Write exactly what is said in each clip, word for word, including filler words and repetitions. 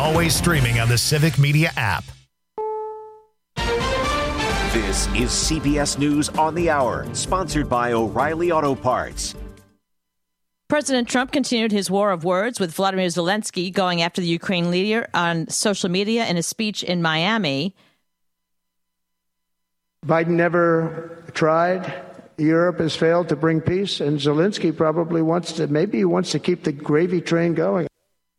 always streaming on the Civic Media app. This is C B S News on the Hour, sponsored by O'Reilly Auto Parts. President Trump continued his war of words with Vladimir Zelensky going after the Ukraine leader on social media in a speech in Miami. Biden never tried. Europe has failed to bring peace, and Zelensky probably wants to, maybe he wants to keep the gravy train going.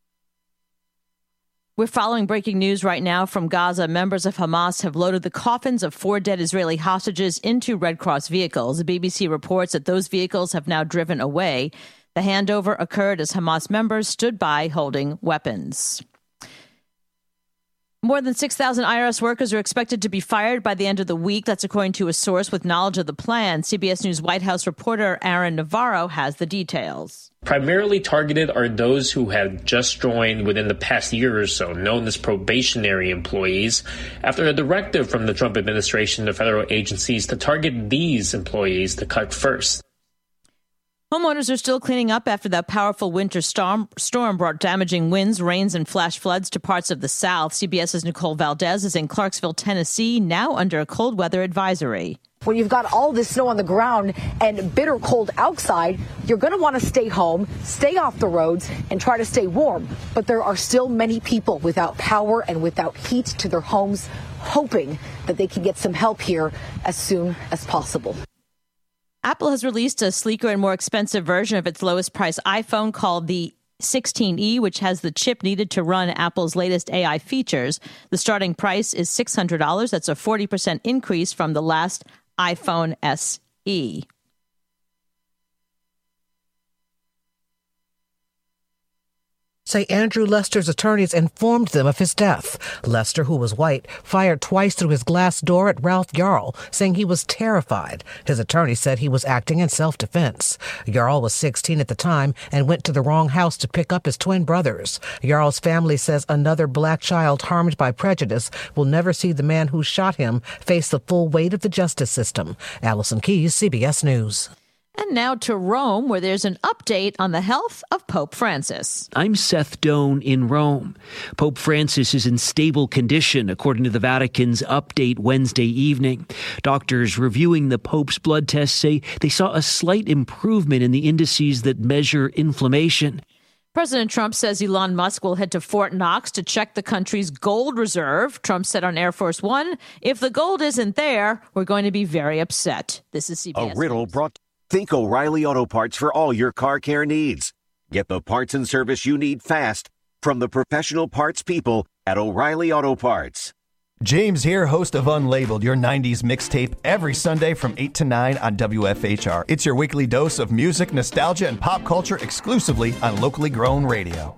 We're following breaking news right now from Gaza. Members of Hamas have loaded the coffins of four dead Israeli hostages into Red Cross vehicles. The B B C reports that those vehicles have now driven away. The handover occurred as Hamas members stood by holding weapons. More than six thousand I R S workers are expected to be fired by the end of the week. That's according to a source with knowledge of the plan. C B S News White House reporter Aaron Navarro has the details. Primarily targeted are those who have just joined within the past year or so, known as probationary employees, after a directive from the Trump administration to federal agencies to target these employees to cut first. Homeowners are still cleaning up after that powerful winter storm, storm brought damaging winds, rains, and flash floods to parts of the South. CBS's Nicole Valdez is in Clarksville, Tennessee, now under a cold weather advisory. When you've got all this snow on the ground and bitter cold outside, you're going to want to stay home, stay off the roads, and try to stay warm. But there are still many people without power and without heat to their homes, hoping that they can get some help here as soon as possible. Apple has released a sleeker and more expensive version of its lowest price iPhone called the sixteen E, which has the chip needed to run Apple's latest A I features. The starting price is six hundred dollars. That's a forty percent increase from the last iPhone S E. Say Andrew Lester's attorneys informed them of his death. Lester, who was white, fired twice through his glass door at Ralph Yarl, saying he was terrified. His attorney said he was acting in self-defense. Yarl was sixteen at the time and went to the wrong house to pick up his twin brothers. Yarl's family says another black child harmed by prejudice will never see the man who shot him face the full weight of the justice system. Allison Keyes, C B S News. And now to Rome, where there's an update on the health of Pope Francis. I'm Seth Doan in Rome. Pope Francis is in stable condition, according to the Vatican's update Wednesday evening. Doctors reviewing the Pope's blood tests say they saw a slight improvement in the indices that measure inflammation. President Trump says Elon Musk will head to Fort Knox to check the country's gold reserve. Trump said on Air Force One, if the gold isn't there, we're going to be very upset. This is C B S. A riddle brought. Think O'Reilly Auto Parts for all your car care needs. Get the parts and service you need fast from the professional parts people at O'Reilly Auto Parts. James here, host of Unlabeled, your nineties mixtape, every Sunday from eight to nine on W F H R. It's your weekly dose of music, nostalgia, and pop culture exclusively on locally grown radio.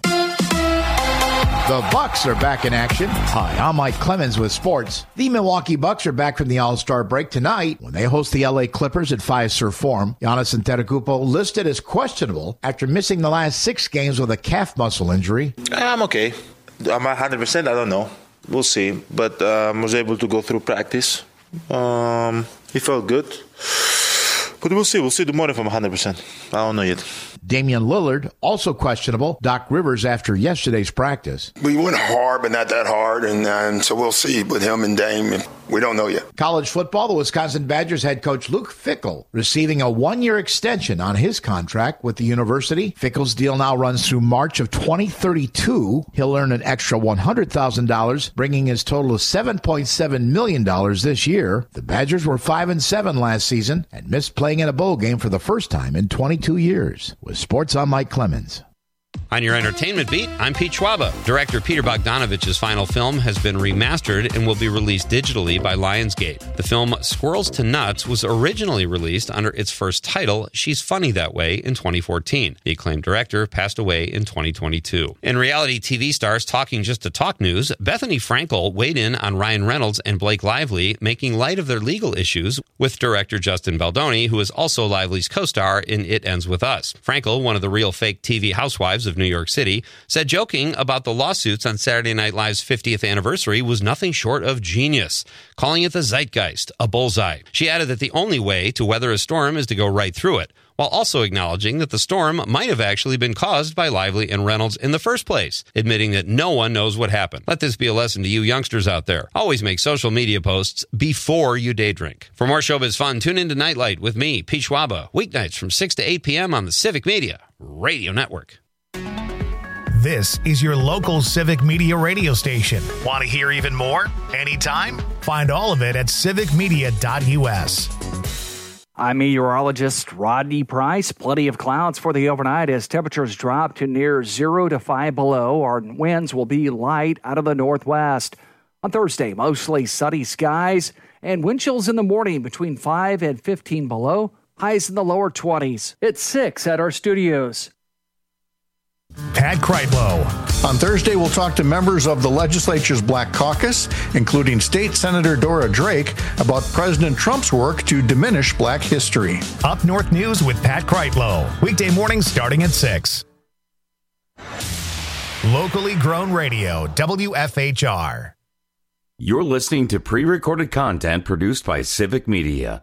The Bucks are back in action. Hi, I'm Mike Clemens with sports. The Milwaukee Bucks are back from the All-Star break tonight when they host the L A Clippers at Fiserv Forum. Giannis Antetokounmpo listed as questionable after missing the last six games with a calf muscle injury. I'm okay. I'm one hundred percent. I don't know. We'll see. But I um, was able to go through practice. Um, he felt good. But we'll see. We'll see tomorrow if I'm one hundred percent. I don't know yet. Damian Lillard, also questionable. Doc Rivers after yesterday's practice. We went hard, but not that hard, and, and so we'll see with him and Dame. We don't know yet. College football, the Wisconsin Badgers head coach Luke Fickell receiving a one-year extension on his contract with the university. Fickell's deal now runs through March of twenty thirty-two. He'll earn an extra one hundred thousand dollars, bringing his total to seven point seven million dollars this year. The Badgers were five and seven last season and missed playing in a bowl game for the first time in twenty-two years. With sports, I'm Mike Clemens. On your entertainment beat, I'm Pete Schwaba. Director Peter Bogdanovich's final film has been remastered and will be released digitally by Lionsgate. The film Squirrels to Nuts was originally released under its first title, She's Funny That Way, in twenty fourteen. The acclaimed director passed away in twenty twenty-two. In reality T V stars talking just to talk news, Bethany Frankel weighed in on Ryan Reynolds and Blake Lively, making light of their legal issues with director Justin Baldoni, who is also Lively's co-star in It Ends With Us. Frankel, one of the real fake T V housewives of New York City, said joking about the lawsuits on Saturday Night Live's fiftieth anniversary was nothing short of genius, calling it the zeitgeist, a bullseye. She added that the only way to weather a storm is to go right through it. while also acknowledging that the storm might have actually been caused by Lively and Reynolds in the first place, admitting that no one knows what happened. Let this be a lesson to you youngsters out there. Always make social media posts before you day drink. For more showbiz fun, tune in to Nightlight with me, Pete Schwaba, weeknights from six to eight p.m. on the Civic Media Radio Network. This is your local Civic Media radio station. Want to hear even more? Anytime? Find all of it at civic media dot u s. I'm meteorologist Rodney Price. Plenty of clouds for the overnight as temperatures drop to near zero to five below. Our winds will be light out of the northwest. On Thursday, mostly sunny skies and wind chills in the morning between five and fifteen below. Highs in the lower twenties. It's six at our studios. Pat Kreitlow. On Thursday, we'll talk to members of the legislature's Black Caucus, including State Senator Dora Drake, about President Trump's work to diminish black history. Up North News with Pat Kreitlow. Weekday mornings starting at six. Locally grown radio, W F H R. You're listening to pre-recorded content produced by Civic Media.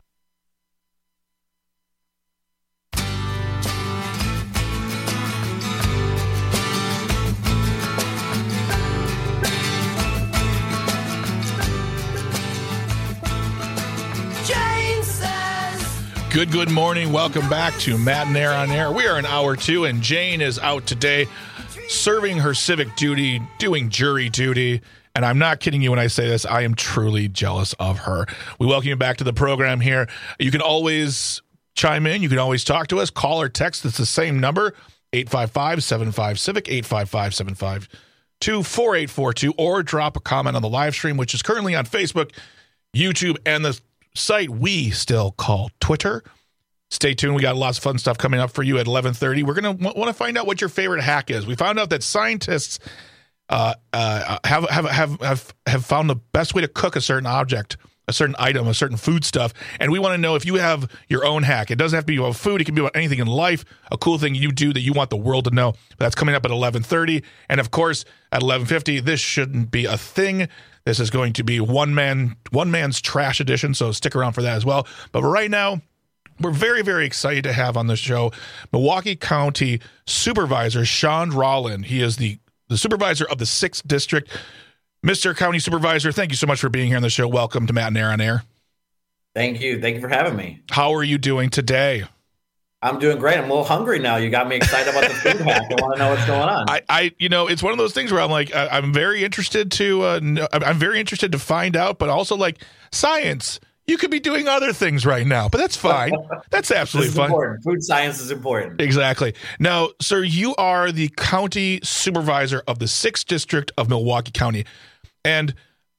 Good, good morning. Welcome back to Matt and Air on Air. We are in hour two, and Jane is out today serving her civic duty, doing jury duty. And I'm not kidding you when I say this. I am truly jealous of her. We welcome you back to the program here. You can always chime in. You can always talk to us. Call or text. It's the same number, eight five five, seven five, CIVIC, eight five five, seven five two, four eight four two, or drop a comment on the live stream, which is currently on Facebook, YouTube, and the site we still call Twitter. Stay tuned. We got lots of fun stuff coming up for you at eleven thirty. We're going to w- want to find out what your favorite hack is. We found out that scientists uh, uh, have, have have have have found the best way to cook a certain object, a certain item, a certain food stuff, and we want to know if you have your own hack. It doesn't have to be about food. It can be about anything in life, a cool thing you do that you want the world to know. That's coming up at eleven thirty, and of course at eleven fifty, this shouldn't be a thing. This is going to be one man, one man's trash edition, so stick around for that as well. But right now, we're very, very excited to have on the show Milwaukee County Supervisor Sean Rollin. He is the, the supervisor of the sixth District. Mister County Supervisor, thank you so much for being here on the show. Welcome to Matt and Air on Air. Thank you. Thank you for having me. How are you doing today? I'm doing great. I'm a little hungry now. You got me excited about the food hack. I want to know what's going on. I, I, you know, it's one of those things where I'm like, I, I'm very interested to, uh, know, I'm very interested to find out, but also like science. You could be doing other things right now, but that's fine. That's absolutely fine. Important. Food science is important. Exactly. Now, sir, you are the county supervisor of the sixth District of Milwaukee County, and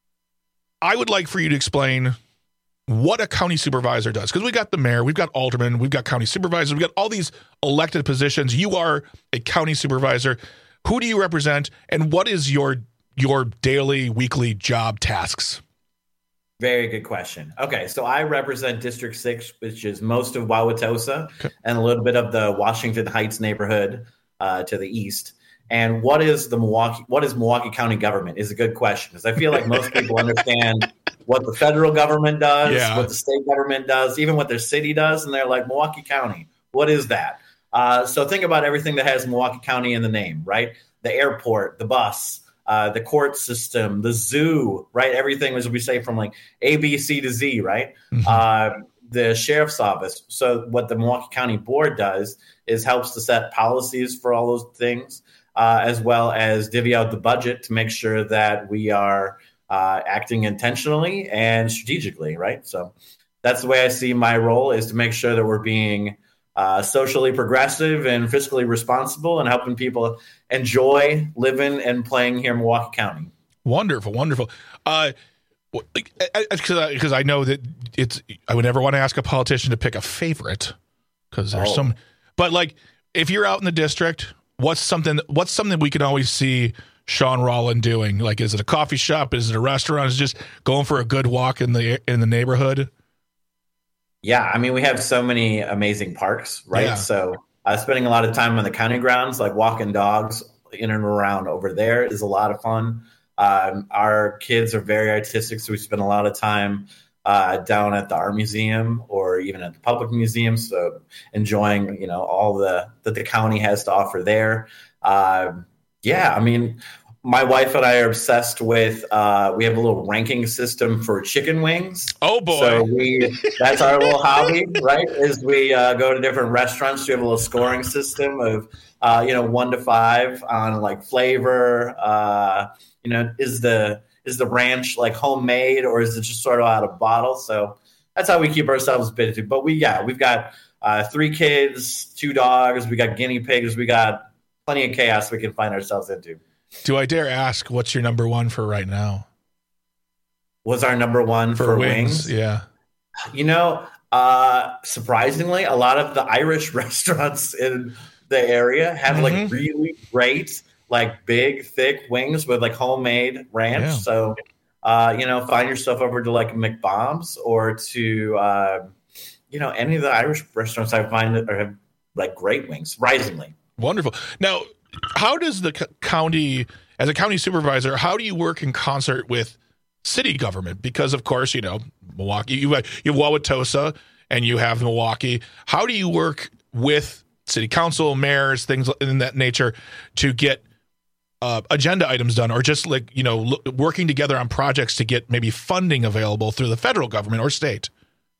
I would like for you to explain what a county supervisor does, because we got the mayor, we've got aldermen, we've got county supervisors, we've got all these elected positions. You are a county supervisor. Who do you represent, and what is your your daily, weekly job tasks? Very good question. Okay, so I represent District six, which is most of Wauwatosa okay. and a little bit of the Washington Heights neighborhood uh, to the east. And what is the Milwaukee? What is Milwaukee County government? Is a good question, because I feel like most people understand what the federal government does, yeah. what the state government does, even what their city does, and they're like, Milwaukee County, what is that? Uh, so think about everything that has Milwaukee County in the name, right? The airport, the bus, uh, the court system, the zoo, right? Everything, as we say, from like A, B, C to Z, right? Mm-hmm. Uh, the sheriff's office. So what the Milwaukee County Board does is helps to set policies for all those things. Uh, as well as divvy out the budget to make sure that we are uh, acting intentionally and strategically, right? So that's the way I see my role, is to make sure that we're being uh, socially progressive and fiscally responsible and helping people enjoy living and playing here in Milwaukee County. Wonderful, wonderful. Uh, because I, I know that it's, I would never want to ask a politician to pick a favorite, because there's oh. some, but like if you're out in the district, What's something? What's something we can always see Sean Rollin doing? Like, is it a coffee shop? Is it a restaurant? Is it just going for a good walk in the in the neighborhood? Yeah, I mean, we have so many amazing parks, right? Yeah. So, uh, spending a lot of time on the county grounds, like walking dogs in and around over there, is a lot of fun. Um, our kids are very artistic, so we spend a lot of time uh, down at the Art Museum or even at the public museums. So enjoying, you know, all the that the county has to offer there. Uh, yeah, I mean, my wife and I are obsessed with, uh, we have a little ranking system for chicken wings. Oh, boy. So we, that's our little hobby, right? Is we uh, go to different restaurants. We have a little scoring system of, uh, you know, one to five on like flavor. Uh, you know, is the is the ranch like homemade or is it just sort of out of bottle? So that's how we keep ourselves busy. But we, yeah, we've got uh, three kids, two dogs. We got guinea pigs. We got plenty of chaos we can find ourselves into. Do I dare ask what's your number one for right now? Was our number one for, for wings? wings? Yeah. You know, uh, surprisingly, a lot of the Irish restaurants in the area have mm-hmm. like really great, like big, thick wings with like homemade ranch. Yeah. So, uh, you know, find yourself over to like McBomb's or to, uh, you know, any of the Irish restaurants I find that are have like great wings, surprisingly. Wonderful. Now, how does the c- county, as a county supervisor, how do you work in concert with city government? Because, of course, you know, Milwaukee, you have, you have Wauwatosa and you have Milwaukee. How do you work with city council, mayors, things in that nature to get uh, agenda items done or just like, you know, lo- working together on projects to get maybe funding available through the federal government or state?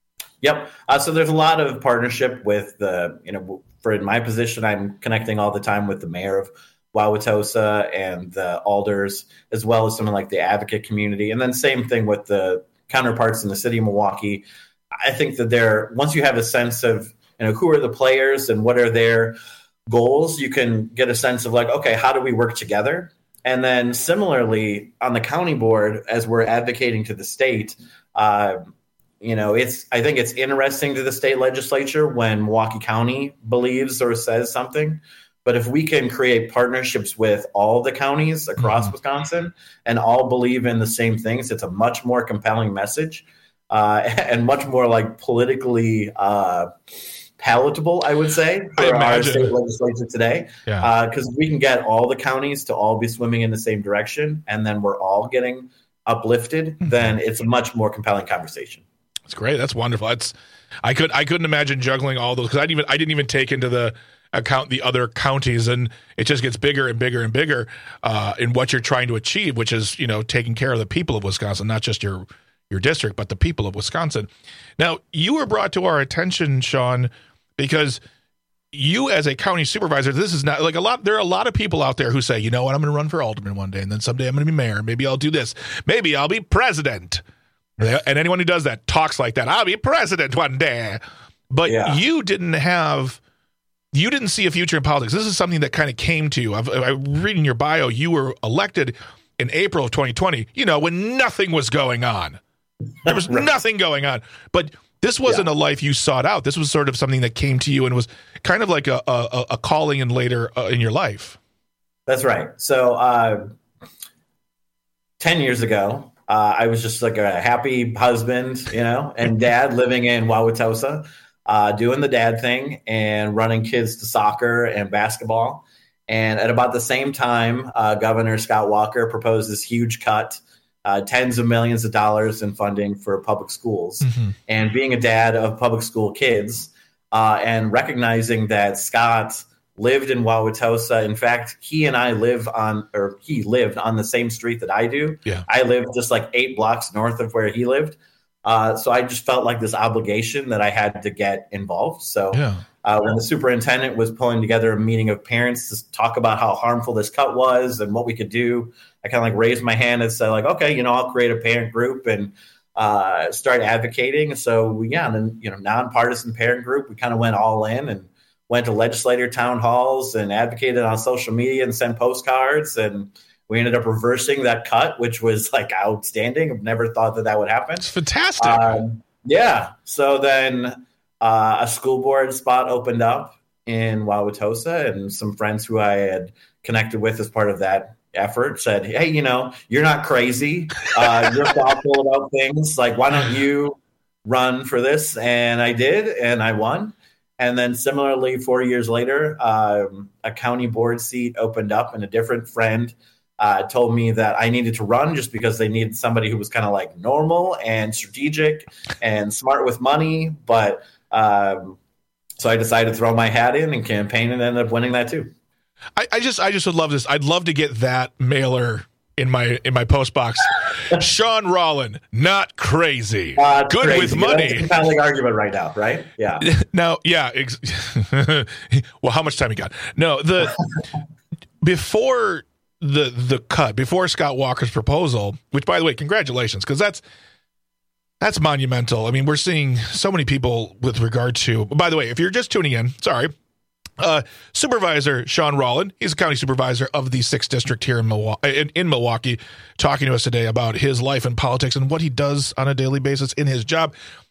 Yep. Uh, so there's a lot of partnership with the, you know, for in my position, I'm connecting all the time with the mayor of Wauwatosa and the alders, as well as someone like the advocate community. And then same thing with the counterparts in the city of Milwaukee. I think that there, once you have a sense of, you know, who are the players and what are their goals, you can get a sense of like, okay, how do we work together? And then similarly on the county board, as we're advocating to the state, uh, you know, it's, I think it's interesting to the state legislature when Milwaukee County believes or says something. But if we can create partnerships with all the counties across mm-hmm. Wisconsin and all believe in the same things, it's a much more compelling message uh, and much more like politically uh, palatable, I would say, for our state legislature today. Yeah. Because uh, we can get all the counties to all be swimming in the same direction and then we're all getting uplifted, mm-hmm. then it's a much more compelling conversation. That's great. That's wonderful. That's I could I couldn't imagine juggling all those because I didn't even I didn't even take into the account the other counties, and it just gets bigger and bigger and bigger uh, in what you're trying to achieve, which is, you know, taking care of the people of Wisconsin, not just your your district, but the people of Wisconsin. Now, you were brought to our attention, Sean, because you as a county supervisor, this is not like a lot. There are a lot of people out there who say, you know what, I'm going to run for alderman one day, and then someday I'm going to be mayor. Maybe I'll do this. Maybe I'll be president. And anyone who does that talks like that. I'll be president one day. But yeah. you didn't have, you didn't see a future in politics. This is something that kind of came to you. I've, I'm reading your bio. You were elected in April of twenty twenty, you know, when nothing was going on. There was right. nothing going on. But this wasn't yeah. a life you sought out. This was sort of something that came to you and was kind of like a, a, a calling in later uh, in your life. That's right. So uh, ten years ago, Uh, I was just like a happy husband, you know, and dad living in Wauwatosa, uh, doing the dad thing and running kids to soccer and basketball. And at about the same time, uh, Governor Scott Walker proposed this huge cut, uh, tens of millions of dollars in funding for public schools. Mm-hmm. And being a dad of public school kids uh, and recognizing that Scott lived in Wauwatosa. In fact, he and I live on, or he lived on the same street that I do. Yeah. I live just like eight blocks north of where he lived. Uh, so I just felt like this obligation that I had to get involved. So yeah. uh, when the superintendent was pulling together a meeting of parents to talk about how harmful this cut was and what we could do, I kind of like raised my hand and said like, okay, you know, I'll create a parent group and uh, start advocating. So yeah, and then, you know, nonpartisan parent group, we kind of went all in and went to legislator town halls and advocated on social media and sent postcards. And we ended up reversing that cut, which was like outstanding. I've never thought that that would happen. It's fantastic. Um, yeah. So then uh, a school board spot opened up in Wauwatosa, and some friends who I had connected with as part of that effort said, hey, you know, you're not crazy. Uh, you're thoughtful about things. Like, why don't you run for this? And I did, and I won. And then similarly, four years later, um, a county board seat opened up, and a different friend uh, told me that I needed to run just because they needed somebody who was kind of like normal and strategic and smart with money. But um, so I decided to throw my hat in and campaign and ended up winning that too. I, I just I just would love this. I'd love to get that mailer in my in my post box. Sean Rollin, not crazy. Uh, Good crazy. with money. That's a compelling argument right now, right? Yeah. No, yeah. Ex- well, how much time you got? No, the before the the cut, before Scott Walker's proposal, which, by the way, congratulations, because that's that's monumental. I mean, we're seeing so many people with regard to. By the way, if you're just tuning in, sorry. Uh, Supervisor Sean Rollin, he's a county supervisor of the sixth District here in Milwaukee, in, in Milwaukee, talking to us today about his life in politics and what he does on a daily basis in his job.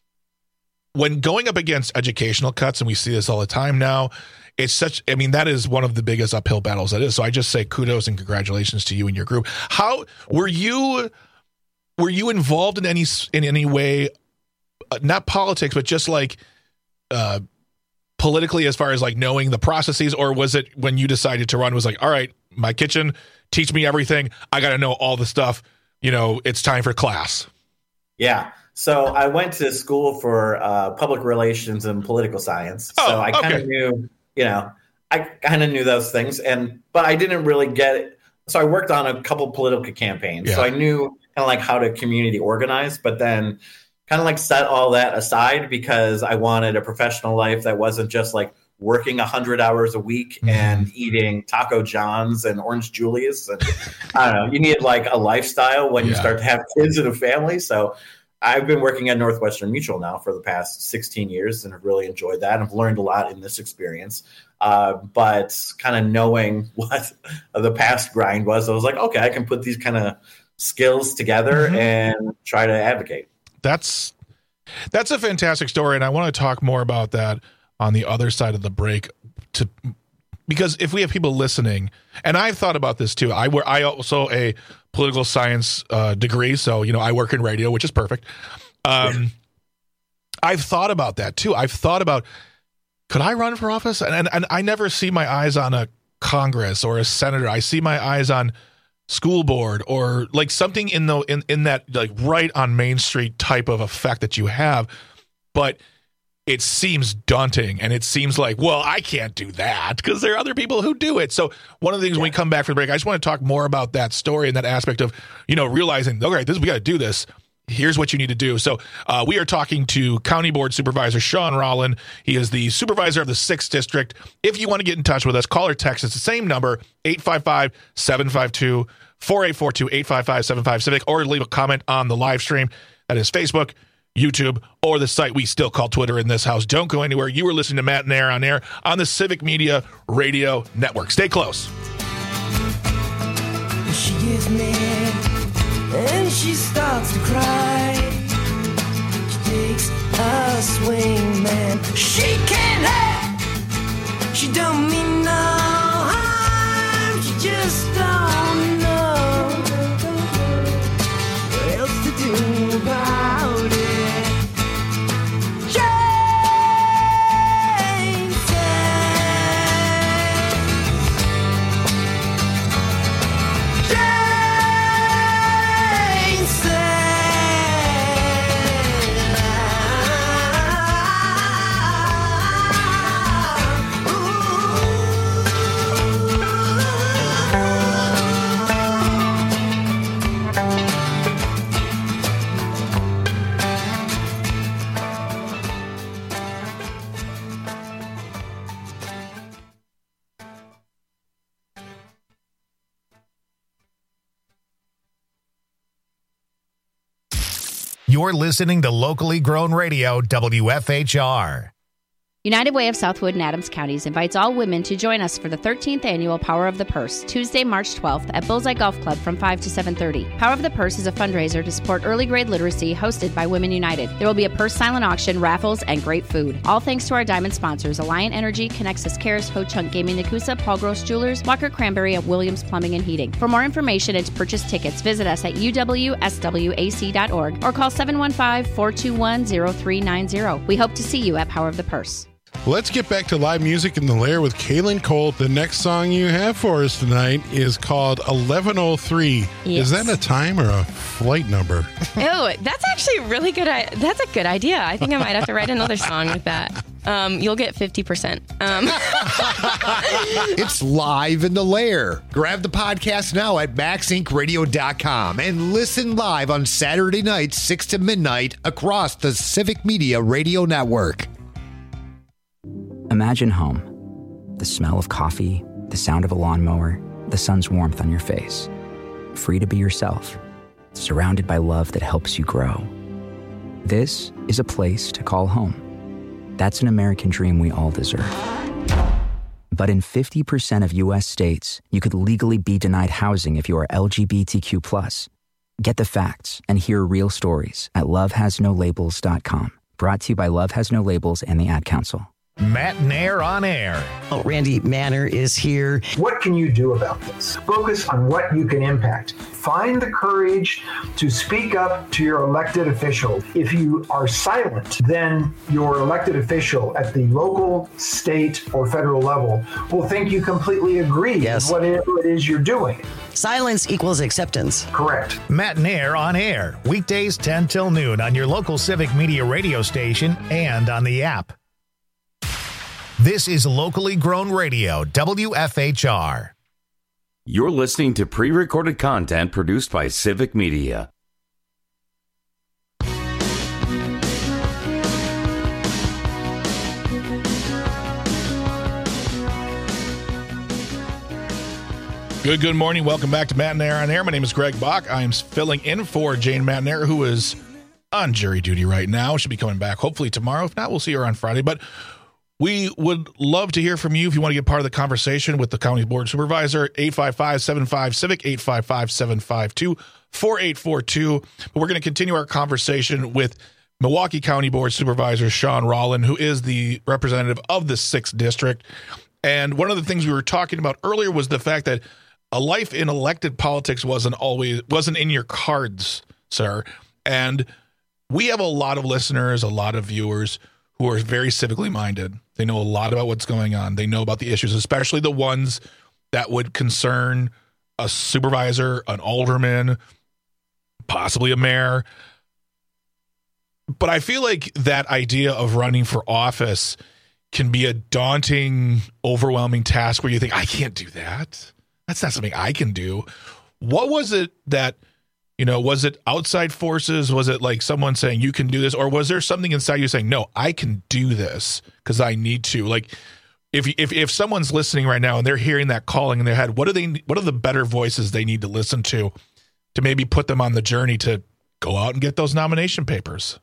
When going up against educational cuts, and we see this all the time now, it's such, I mean, that is one of the biggest uphill battles that is. So I just say kudos and congratulations to you and your group. How were you, were you involved in any, in any way, uh, not politics, but just like, uh, politically, as far as like knowing the processes, or was it when you decided to run was like, all right, my kitchen, teach me everything. I got to know all the stuff. You know, it's time for class. Yeah. So I went to school for uh, public relations and political science. Oh, so I kind of okay. knew, you know, I kind of knew those things, and but I didn't really get it. So I worked on a couple political campaigns. Yeah. So I knew kind of like how to community organize, but then kind of like set all that aside because I wanted a professional life that wasn't just like working one hundred hours a week mm-hmm. and eating Taco John's and Orange Julius. And I don't know, you need like a lifestyle when yeah. you start to have kids and a family. So I've been working at Northwestern Mutual now for the past sixteen years and have really enjoyed that. I've learned a lot in this experience. Uh, but kind of knowing what the past grind was, I was like, okay, I can put these kind of skills together mm-hmm. and try to advocate. That's that's a fantastic story, and I want to talk more about that on the other side of the break. To because if we have people listening, and I've thought about this too. I were I also a political science uh, degree, so you know I work in radio, which is perfect. Um, yeah. I've thought about that too. I've thought about could I run for office, and, and and I never see my eyes on a Congress or a senator. I see my eyes on school board or like something in the in, in that like right on Main Street type of effect that you have, but it seems daunting and it seems like, well, I can't do that because there are other people who do it. So one of the things yeah. when we come back from the break, I just want to talk more about that story and that aspect of, you know, realizing, okay, this we got to do this. Here's what you need to do. So uh, we are talking to County Board Supervisor Sean Rollin. He is the supervisor of the sixth District. If you want to get in touch with us, call or text. It's the same number, eight five five, seven five two, four eight four two, eight five five, seven five Civic, or leave a comment on the live stream. That is Facebook, YouTube, or the site we still call Twitter in this house. Don't go anywhere. You are listening to Matt and Air on Air on the Civic Media Radio Network. Stay close. She gets mad and she starts to cry. She takes a swing, man. She can't help. She don't mean no harm. She just don't know what else to do about it. You're listening to locally grown radio, W F H R. United Way of Southwood and Adams Counties invites all women to join us for the thirteenth annual Power of the Purse, Tuesday, March twelfth at Bullseye Golf Club from five to seven thirty. Power of the Purse is a fundraiser to support early grade literacy hosted by Women United. There will be a purse silent auction, raffles, and great food. All thanks to our diamond sponsors, Alliant Energy, Connexus Cares, Ho Chunk Gaming Nakusa, Paul Gross Jewelers, Walker Cranberry, and Williams Plumbing and Heating. For more information and to purchase tickets, visit us at U W S W A C dot org or call seven one five, four two one, zero three nine zero. We hope to see you at Power of the Purse. Let's get back to live music in the Lair with Kaylin Colt. The next song you have for us tonight is called eleven oh three. Yes. Is that a time or a flight number? Oh, that's actually a really good. I- that's a good idea. I think I might have to write another song with that. Um, you'll get fifty percent. Um. It's live in the Lair. Grab the podcast now at max inc radio dot com and listen live on Saturday nights, six to midnight, across the Civic Media Radio Network. Imagine home. The smell of coffee, the sound of a lawnmower, the sun's warmth on your face. Free to be yourself, surrounded by love that helps you grow. This is a place to call home. That's an American dream we all deserve. But in fifty percent of U S states, you could legally be denied housing if you are L G B T Q plus. Get the facts and hear real stories at love has no labels dot com. Brought to you by Love Has No Labels and the Ad Council. Matt Nair on air. Oh, Randy Manor is here. What can you do about this? Focus on what you can impact. Find the courage to speak up to your elected official. If you are silent, then your elected official at the local, state, or federal level will think you completely agree yes. with whatever it is you're doing. Silence equals acceptance. Correct. Matt Nair on air. Weekdays ten till noon on your local Civic Media radio station and on the app. This is locally grown radio, W F H R. You're listening to pre-recorded content produced by Civic Media. Good, good morning. Welcome back to Matt Nair on Air. My name is Greg Bach. I am filling in for Jane Matt Nair, who is on jury duty right now. She'll be coming back hopefully tomorrow. If not, we'll see her on Friday. But we would love to hear from you if you want to get part of the conversation with the county board supervisor. Eight five five, seven five, civic, eight five five, seven five two, four eight four two. But we're going to continue our conversation with Milwaukee County Board Supervisor Sean Rollin, who is the representative of the sixth District. And one of the things we were talking about earlier was the fact that a life in elected politics wasn't always wasn't in your cards, sir. And we have a lot of listeners, a lot of viewers who are very civically minded. They know a lot about what's going on. They know about the issues, especially the ones that would concern a supervisor, an alderman, possibly a mayor. But I feel like that idea of running for office can be a daunting, overwhelming task where you think, I can't do that. That's not something I can do. What was it that, you know, was it outside forces? Was it like someone saying you can do this? Or was there something inside you saying, no, I can do this because I need to? Like if, if, if someone's listening right now and they're hearing that calling in their head, what are they, what are the better voices they need to listen to, to maybe put them on the journey to go out and get those nomination papers?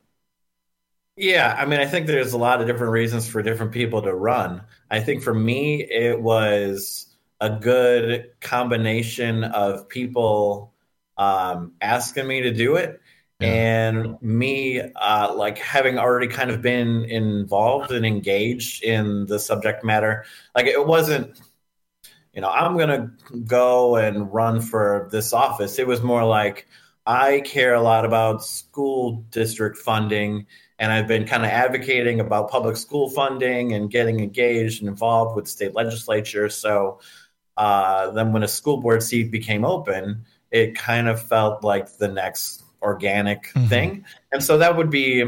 Yeah, I mean, I think there's a lot of different reasons for different people to run. I think for me, it was a good combination of people um, asking me to do it yeah. and me uh, like having already kind of been involved and engaged in the subject matter. Like it wasn't, you know, I'm going to go and run for this office. It was more like I care a lot about school district funding, and I've been kind of advocating about public school funding and getting engaged and involved with the state legislature. So uh, then when a school board seat became open, it kind of felt like the next organic mm-hmm. thing. And so that would be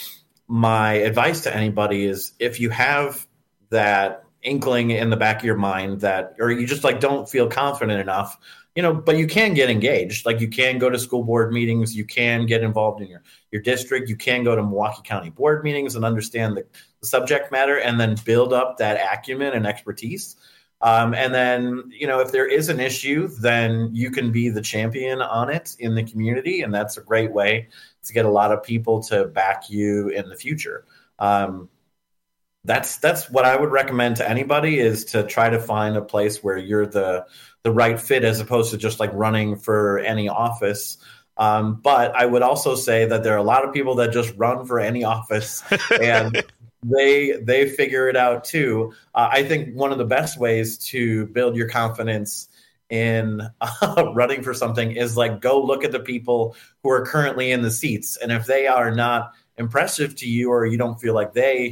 my advice to anybody is if you have that inkling in the back of your mind that, or you just like don't feel confident enough, you know, but you can get engaged. Like you can go to school board meetings, you can get involved in your, your district, you can go to Milwaukee County board meetings and understand the, the subject matter and then build up that acumen and expertise. Um, and then, you know, if there is an issue, then you can be the champion on it in the community. And that's a great way to get a lot of people to back you in the future. Um, that's that's what I would recommend to anybody is to try to find a place where you're the the right fit as opposed to just like running for any office. Um, but I would also say that there are a lot of people that just run for any office and they they figure it out too. Uh, I think one of the best ways to build your confidence in uh, running for something is like go look at the people who are currently in the seats. And if they are not impressive to you or you don't feel like they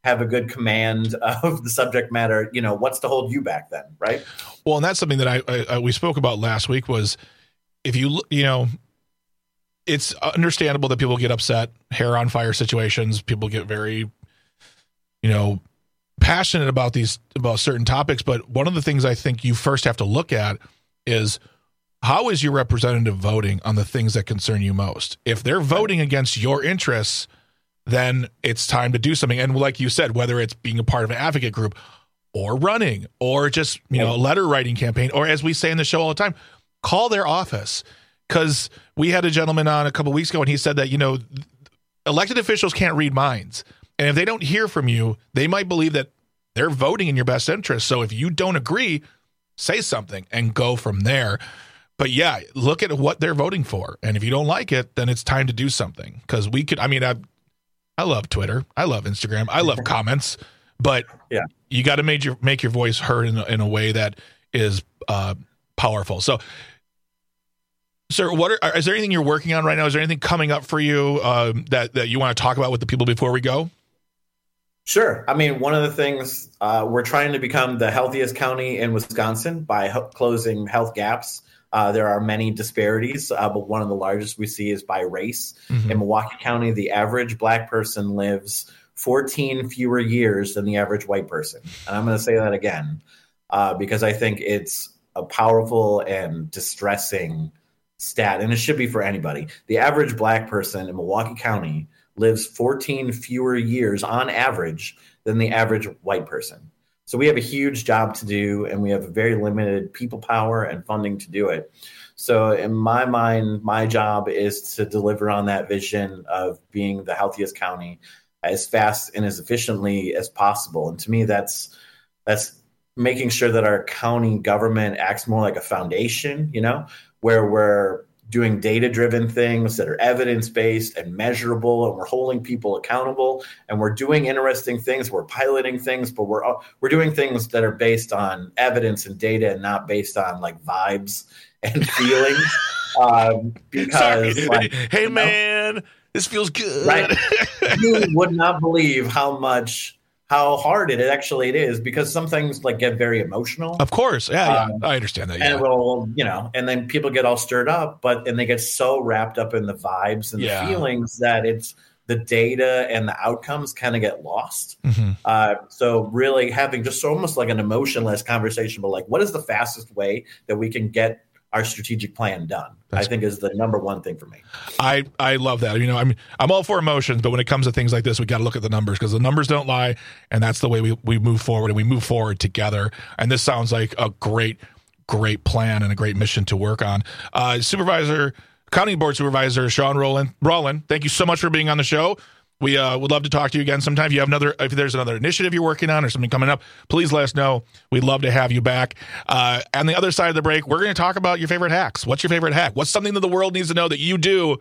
have a good command of the subject matter, you know, what's to hold you back then, right? Well, and that's something that I, I we spoke about last week was if you, you know, it's understandable that people get upset, hair on fire situations. People get very, you know, passionate about these, about certain topics. But one of the things I think you first have to look at is how is your representative voting on the things that concern you most? If they're voting against your interests, then it's time to do something. And like you said, whether it's being a part of an advocate group or running or just, you know, a letter writing campaign, or as we say in the show all the time, call their office. Because we had a gentleman on a couple of weeks ago and he said that, you know, elected officials can't read minds. And if they don't hear from you, they might believe that they're voting in your best interest. So if you don't agree, say something and go from there. But yeah, look at what they're voting for. And if you don't like it, then it's time to do something. Because we could, I mean, I, I love Twitter. I love Instagram. I love comments. But yeah, you got to make your, make your voice heard in a, in a way that is uh, powerful. So, sir, what are, is there anything you're working on right now? Is there anything coming up for you uh, that, that you want to talk about with the people before we go? Sure. I mean, one of the things uh, we're trying to become the healthiest county in Wisconsin by ho- closing health gaps. Uh, there are many disparities, uh, but one of the largest we see is by race. Mm-hmm. In Milwaukee County, the average Black person lives fourteen fewer years than the average white person. And I'm going to say that again uh, because I think it's a powerful and distressing stat, and it should be for anybody. The average Black person in Milwaukee County lives fourteen fewer years on average than the average white person. So we have a huge job to do, and we have very limited people power and funding to do it. So in my mind, my job is to deliver on that vision of being the healthiest county as fast and as efficiently as possible. And to me, that's that's making sure that our county government acts more like a foundation, you know, where we're doing data-driven things that are evidence-based and measurable, and we're holding people accountable, and we're doing interesting things. We're piloting things, but we're we're doing things that are based on evidence and data, and not based on like vibes and feelings. um, because, like, hey you know, man, this feels good. Right? You would not believe how much. How hard it actually it is, because some things like get very emotional. Of course. Yeah, yeah. Um, I understand that. Yeah. And will, you know, and then people get all stirred up, but and they get so wrapped up in the vibes and yeah. the feelings that it's the data and the outcomes kind of get lost. Mm-hmm. Uh, so really having just almost like an emotionless conversation, but like, what is the fastest way that we can get our strategic plan done? That's I think is the number one thing for me. I, I love that. You know, I'm I'm all for emotions, but when it comes to things like this, we got to look at the numbers, because the numbers don't lie, and that's the way we, we move forward, and we move forward together. And this sounds like a great, great plan and a great mission to work on. Uh, Supervisor, County Board Supervisor Sean Rowland, Rowland, thank you so much for being on the show. We uh, would love to talk to you again sometime. If you have another, if there's another initiative you're working on or something coming up, please let us know. We'd love to have you back. Uh, on the other side of the break, we're going to talk about your favorite hacks. What's your favorite hack? What's something that the world needs to know that you do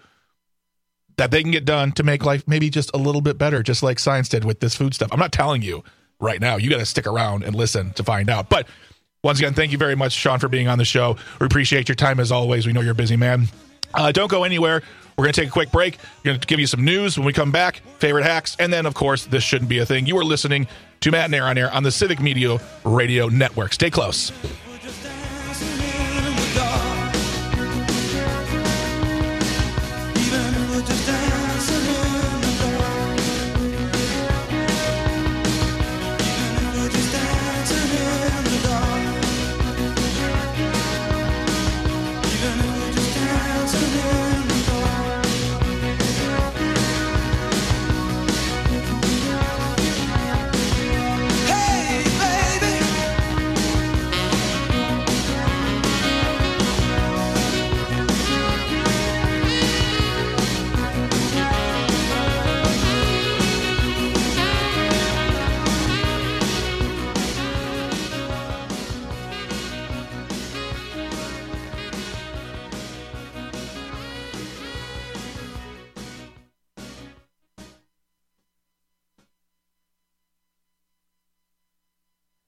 that they can get done to make life maybe just a little bit better, just like science did with this food stuff? I'm not telling you right now. You got to stick around and listen to find out. But once again, thank you very much, Sean, for being on the show. We appreciate your time as always. We know you're a busy man. Uh, don't go anywhere. We're going to take a quick break. We're going to give you some news when we come back, favorite hacks, and then, of course, this shouldn't be a thing. You are listening to Matt and Air on Air on the Civic Media Radio Network. Stay close.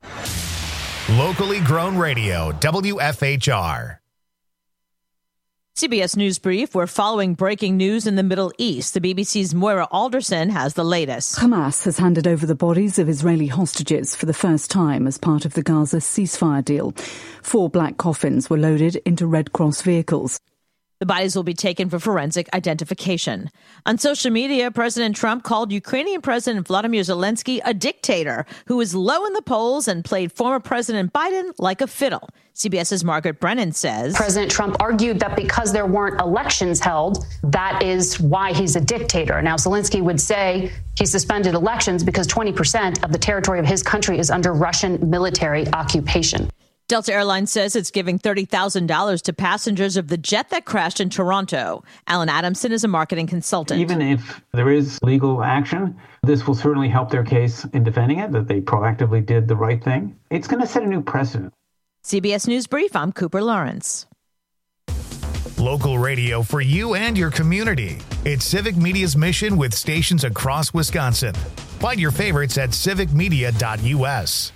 Locally grown radio, W F H R. C B S News Brief, we're following breaking news in the Middle East. The B B C's Moira Alderson has the latest. Hamas has handed over the bodies of Israeli hostages for the first time as part of the Gaza ceasefire deal. Four black coffins were loaded into Red Cross vehicles. The bodies will be taken for forensic identification. On social media, President Trump called Ukrainian President Vladimir Zelensky a dictator who is low in the polls and played former President Biden like a fiddle. CBS's Margaret Brennan says President Trump argued that because there weren't elections held, that is why he's a dictator. Now, Zelensky would say he suspended elections because twenty percent of the territory of his country is under Russian military occupation. Delta Airlines says it's giving thirty thousand dollars to passengers of the jet that crashed in Toronto. Alan Adamson is a marketing consultant. Even if there is legal action, this will certainly help their case in defending it, that they proactively did the right thing. It's going to set a new precedent. C B S News Brief, I'm Cooper Lawrence. Local radio for you and your community. It's Civic Media's mission with stations across Wisconsin. Find your favorites at civic media dot u s.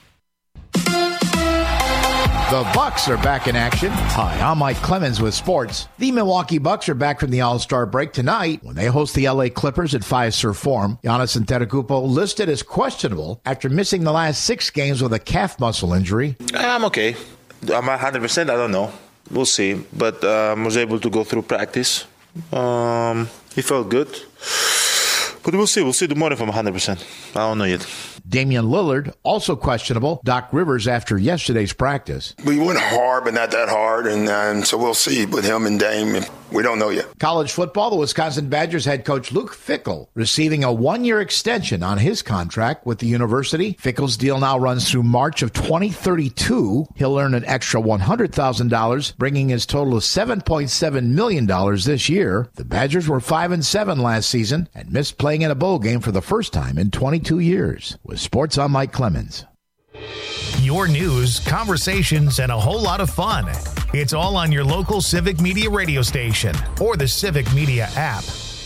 The Bucks are back in action. Hi, I'm Mike Clemens with sports. The Milwaukee Bucks are back from the All-Star break tonight when they host the L A Clippers at Fiserv Forum. Giannis Antetokounmpo listed as questionable after missing the last six games with a calf muscle injury. I'm okay. I'm one hundred percent. I don't know. We'll see. But I um, was able to go through practice. Um, he felt good. But we'll see. We'll see tomorrow if I'm one hundred percent. I don't know yet. Damian Lillard, also questionable. Doc Rivers after yesterday's practice. We went hard, but not that hard, and, and so we'll see with him and Dame. We don't know yet. College football, the Wisconsin Badgers head coach Luke Fickell receiving a one-year extension on his contract with the university. Fickell's deal now runs through March of twenty thirty-two. He'll earn an extra one hundred thousand dollars, bringing his total to seven point seven million dollars this year. The Badgers were five and seven last season and missed playing in a bowl game for the first time in twenty-two years. With sports, I'm Mike Clemens. Your news, conversations, and a whole lot of fun. It's all on your local Civic Media radio station or the Civic Media app.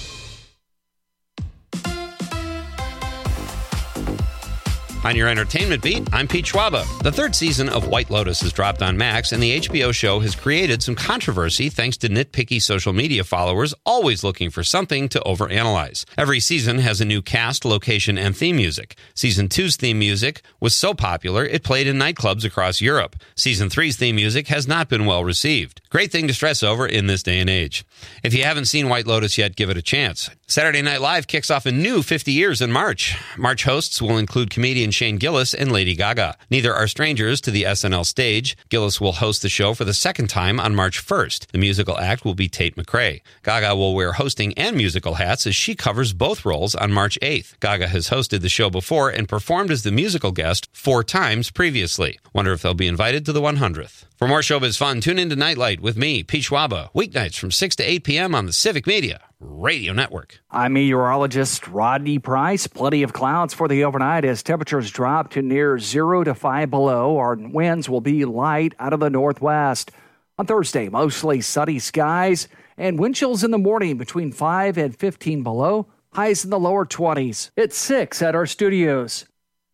On your entertainment beat, I'm Pete Schwaba. The third season of White Lotus has dropped on Max, and the H B O show has created some controversy thanks to nitpicky social media followers always looking for something to overanalyze. Every season has a new cast, location, and theme music. Season two's theme music was so popular, it played in nightclubs across Europe. Season three's theme music has not been well received. Great thing to stress over in this day and age. If you haven't seen White Lotus yet, give it a chance. Saturday Night Live kicks off a new fifty years in March. March hosts will include comedian Shane Gillis and Lady Gaga. Neither are strangers to the S N L stage. Gillis will host the show for the second time on March first. The musical act will be Tate McRae. Gaga will wear hosting and musical hats as she covers both roles on March eighth. Gaga has hosted the show before and performed as the musical guest four times previously. Wonder if they'll be invited to the one hundredth. For more showbiz fun, tune into Nightlight with me, Pete Schwaba, weeknights from six to eight p.m. on the Civic Media Radio Network. I'm meteorologist Rodney Price. Plenty of clouds for the overnight as temperatures drop to near zero to five below. Our winds will be light out of the northwest. On Thursday, mostly sunny skies and wind chills in the morning between five and fifteen below. Highs in the lower twenties. It's six at our studios.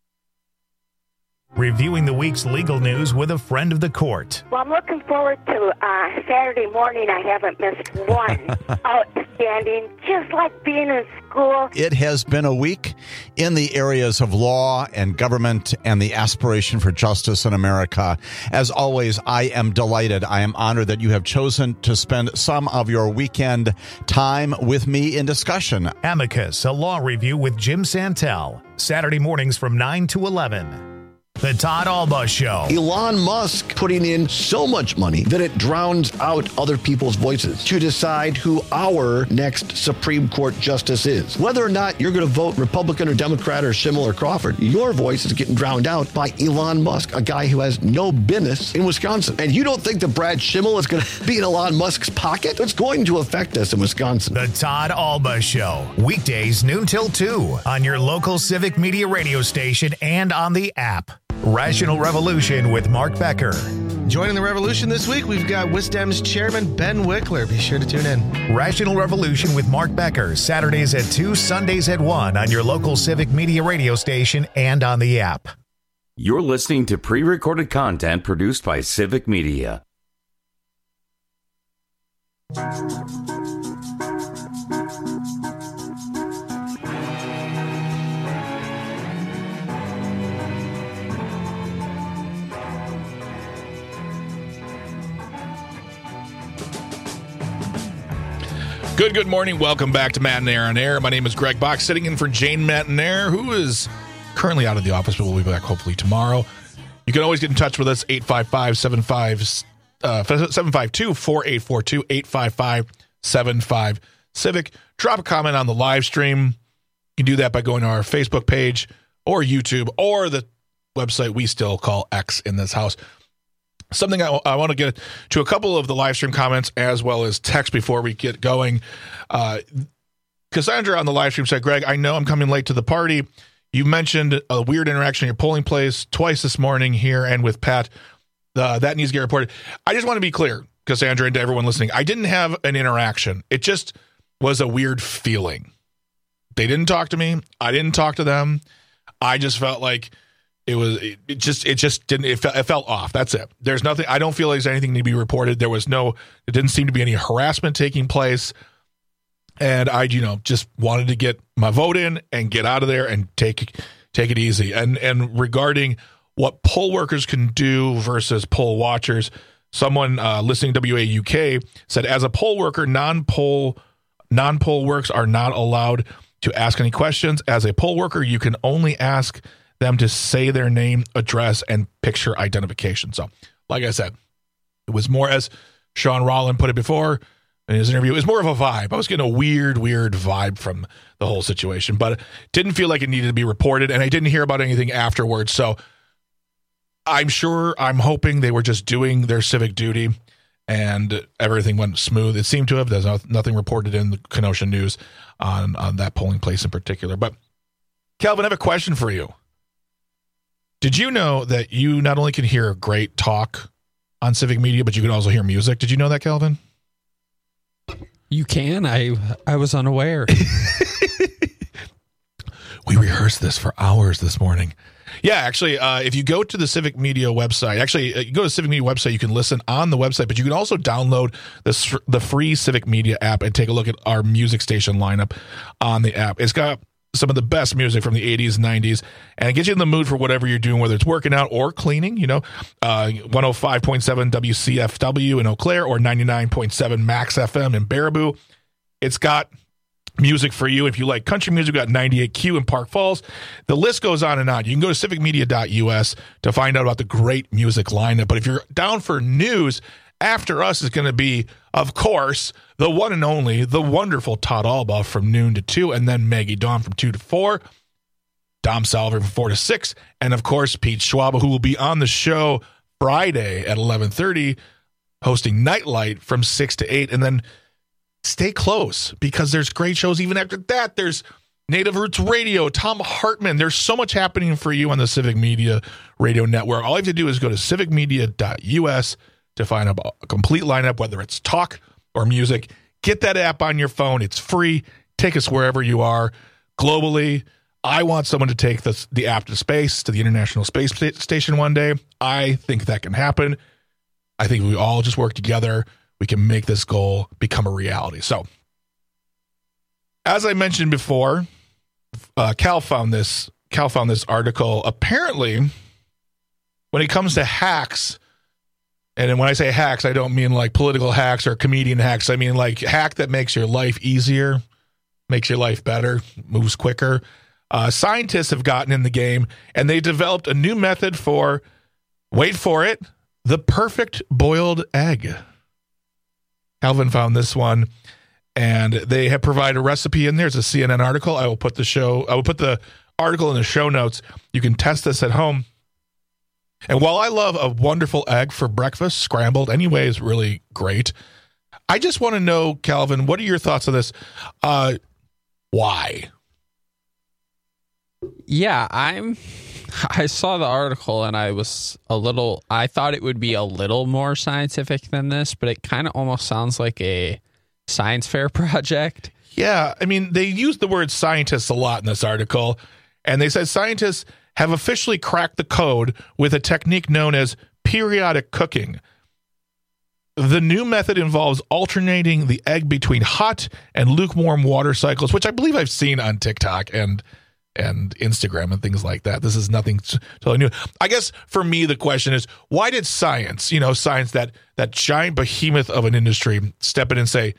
Reviewing the week's legal news with a friend of the court. Well, I'm looking forward to uh, Saturday morning. I haven't missed one. Outstanding, just like being in school. It has been a week in the areas of law and government and the aspiration for justice in America. As always, I am delighted. I am honored that you have chosen to spend some of your weekend time with me in discussion. Amicus, a law review with Jim Santel. Saturday mornings from nine to eleven. The Todd Alba Show. Elon Musk putting in so much money that it drowns out other people's voices to decide who our next Supreme Court justice is. Whether or not you're going to vote Republican or Democrat or Schimmel or Crawford, your voice is getting drowned out by Elon Musk, a guy who has no business in Wisconsin. And you don't think that Brad Schimmel is going to be in Elon Musk's pocket? It's going to affect us in Wisconsin. The Todd Alba Show. Weekdays noon till two on your local Civic Media radio station and on the app. Rational Revolution with Mark Becker. Joining the revolution this week, we've got WisDem's chairman, Ben Wickler. Be sure to tune in. Rational Revolution with Mark Becker, Saturdays at two, Sundays at one on your local Civic Media radio station and on the app. You're listening to pre-recorded content produced by Civic Media. Good, good morning. Welcome back to Matt and Air on Air. My name is Greg Bach, sitting in for Jane Matanair, who is currently out of the office, but will be back hopefully tomorrow. You can always get in touch with us, eight five five, seven five, seven five two, four eight four two, eight five five, seven five, Civic. Drop a comment on the live stream. You can do that by going to our Facebook page or YouTube or the website we still call X in this house. Something I, I want to get to a couple of the live stream comments as well as text before we get going. Uh, Cassandra on the live stream said, Greg, I know I'm coming late to the party. You mentioned a weird interaction at your polling place twice this morning here and with Pat. Uh, that needs to get reported. I just want to be clear, Cassandra, and to everyone listening. I didn't have an interaction. It just was a weird feeling. They didn't talk to me. I didn't talk to them. I just felt like It was it just it just didn't it felt, it felt off. That's it. There's nothing. I don't feel like there's anything to be reported. There was no. It didn't seem to be any harassment taking place, and I you know just wanted to get my vote in and get out of there and take take it easy. And and regarding what poll workers can do versus poll watchers, someone uh, listening to W A U K said, as a poll worker, non-poll non-poll works are not allowed to ask any questions. As a poll worker, you can only ask them to say their name, address, and picture identification. So, like I said, it was more, as Sean Rollin put it before in his interview, it was more of a vibe. I was getting a weird, weird vibe from the whole situation, but it didn't feel like it needed to be reported, and I didn't hear about anything afterwards. So I'm sure, I'm hoping they were just doing their civic duty and everything went smooth. It seemed to have. There's nothing reported in the Kenosha News on, on that polling place in particular. But Calvin, I have a question for you. Did you know that you not only can hear great talk on civic media, but you can also hear music? Did you know that, Calvin? You can. I I was unaware. We rehearsed this for hours this morning. Yeah, actually, uh, if you go to the Civic Media website, actually, uh, you go to the Civic Media website, you can listen on the website, but you can also download the, the free Civic Media app and take a look at our music station lineup on the app. It's got some of the best music from the eighties, nineties, and it gets you in the mood for whatever you're doing, whether it's working out or cleaning, you know, uh, one oh five point seven W C F W in Eau Claire or ninety-nine point seven Max F M in Baraboo. It's got music for you. If you like country music, we've got ninety-eight Q in Park Falls. The list goes on and on. You can go to civic media dot U S to find out about the great music lineup. But if you're down for news, after us is going to be, of course, the one and only, the wonderful Todd Alba from noon to two, and then Maggie Dawn from two to four, Dom Salver from four to six, and, of course, Pete Schwab, who will be on the show Friday at eleven thirty, hosting Nightlight from six to eight, and then stay close because there's great shows even after that. There's Native Roots Radio, Tom Hartman. There's so much happening for you on the Civic Media Radio Network. All you have to do is go to civic media dot U S to find a complete lineup, whether it's talk or music. Get that app on your phone. It's free. Take us wherever you are globally. I want someone to take this, the app to space, to the International Space Station one day. I think that can happen. I think we all just work together. We can make this goal become a reality. So, as I mentioned before, uh, Cal found this. Cal found this article. Apparently, when it comes to hacks, and when I say hacks, I don't mean like political hacks or comedian hacks. I mean like hack that makes your life easier, makes your life better, moves quicker. Uh, scientists have gotten in the game, and they developed a new method for, wait for it, the perfect boiled egg. Calvin found this one, and they have provided a recipe in there. It's a C N N article. I will put the show. I will put the article in the show notes. You can test this at home. And while I love a wonderful egg for breakfast, scrambled anyway is really great. I just want to know, Calvin, what are your thoughts on this? Uh, why? Yeah, I'm. I saw the article and I was a little. I thought it would be a little more scientific than this, but it kind of almost sounds like a science fair project. Yeah, I mean, they use the word scientists a lot in this article, and they said scientists have officially cracked the code with a technique known as periodic cooking. The new method involves alternating the egg between hot and lukewarm water cycles, which I believe I've seen on TikTok and and Instagram and things like that. This is nothing totally new. I guess for me, the question is, why did science, you know, science, that that giant behemoth of an industry, step in and say,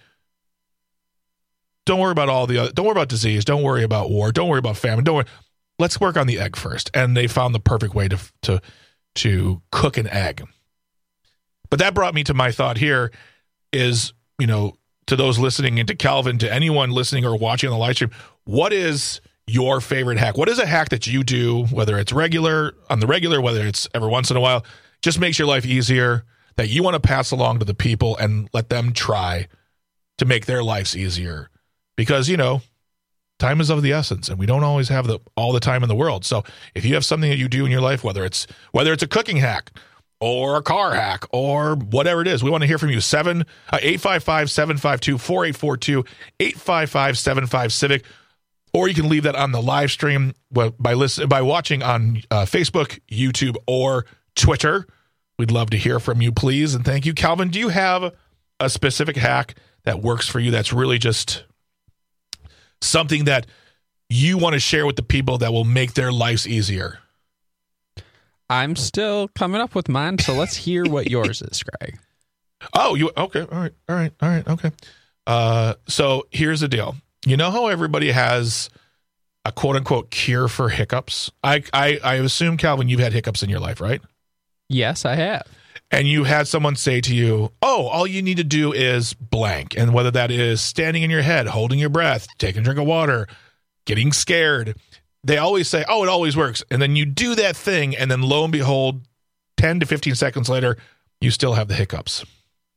don't worry about all the other, don't worry about disease, don't worry about war, don't worry about famine, don't worry. Let's work on the egg first. And they found the perfect way to to to cook an egg. But that brought me to my thought here is, you know, to those listening and to Calvin, to anyone listening or watching on the live stream, what is your favorite hack? What is a hack that you do, whether it's regular, on the regular, whether it's every once in a while, just makes your life easier, that you want to pass along to the people and let them try to make their lives easier? Because, you know, time is of the essence, and we don't always have the all the time in the world. So if you have something that you do in your life, whether it's whether it's a cooking hack or a car hack or whatever it is, we want to hear from you. Seven uh, eight five five, seven five two, four eight four two, eight five five, seven five Civic, or you can leave that on the live stream by listen by watching on uh, Facebook, YouTube, or Twitter. We'd love to hear from you, please, and thank you. Calvin, do you have a specific hack that works for you that's really just something that you want to share with the people that will make their lives easier? I'm still coming up with mine, so let's hear what yours is, Greg. Oh, you okay? All right, all right, all right, okay. Uh, so here's the deal. You know how everybody has a quote unquote cure for hiccups? I, I I assume, Calvin, you've had hiccups in your life, right? Yes, I have. And you had someone say to you, oh, all you need to do is blank. And whether that is standing in your head, holding your breath, taking a drink of water, getting scared, they always say, oh, it always works. And then you do that thing, and then lo and behold, ten to fifteen seconds later, you still have the hiccups. Has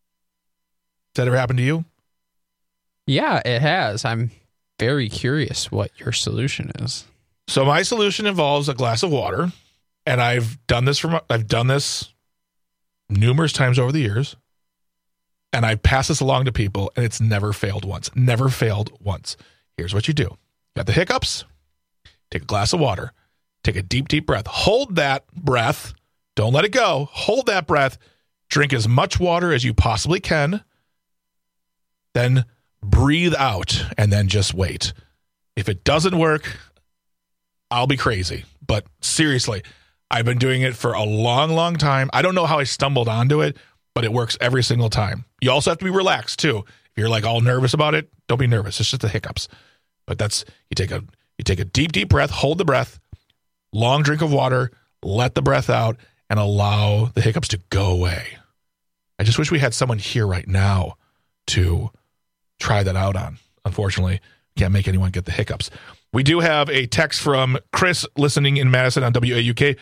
that ever happened to you? Yeah, it has. I'm very curious what your solution is. So my solution involves a glass of water, and I've done this from I've done this numerous times over the years, and I pass this along to people, and it's never failed once. Never failed once. Here's what you do. You got the hiccups. Take a glass of water. Take a deep, deep breath. Hold that breath. Don't let it go. Hold that breath. Drink as much water as you possibly can. Then breathe out, and then just wait. If it doesn't work, I'll be crazy. But seriously, I've been doing it for a long, long time. I don't know how I stumbled onto it, but it works every single time. You also have to be relaxed, too. If you're like all nervous about it, don't be nervous. It's just the hiccups. But that's, you take a You take a deep, deep breath, hold the breath, long drink of water, let the breath out, and allow the hiccups to go away. I just wish we had someone here right now to try that out on. Unfortunately, can't make anyone get the hiccups. We do have a text from Chris listening in Madison on W A U K.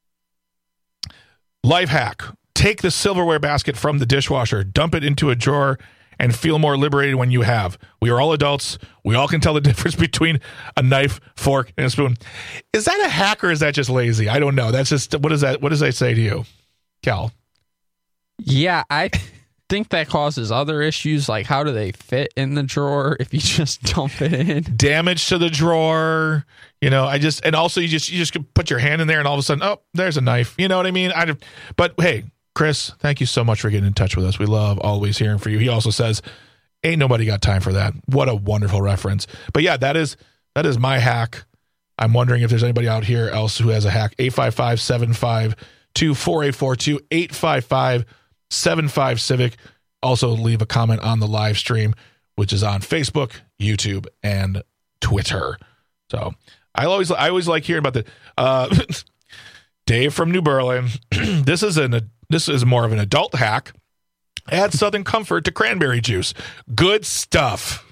Life hack. Take the silverware basket from the dishwasher, dump it into a drawer, and feel more liberated when you have. We are all adults. We all can tell the difference between a knife, fork, and a spoon. Is that a hack or is that just lazy? I don't know. That's just, what is that? What does that say to you, Cal? Yeah, I think that causes other issues. Like, how do they fit in the drawer if you just dump it in? Damage to the drawer. You know, I just, and also you just, you just put your hand in there and all of a sudden, oh, there's a knife. You know what I mean? I, but hey, Chris, thank you so much for getting in touch with us. We love always hearing from you. He also says, ain't nobody got time for that. What a wonderful reference. But yeah, that is that is my hack. I'm wondering if there's anybody out here else who has a hack. eight five five, seven five two, four eight four two, eight five five, seven five Civic. Also leave a comment on the live stream, which is on Facebook, YouTube, and Twitter. So I always I always like hearing about the uh, Dave from New Berlin. This is an This is more of an adult hack. Add Southern Comfort to cranberry juice. Good stuff.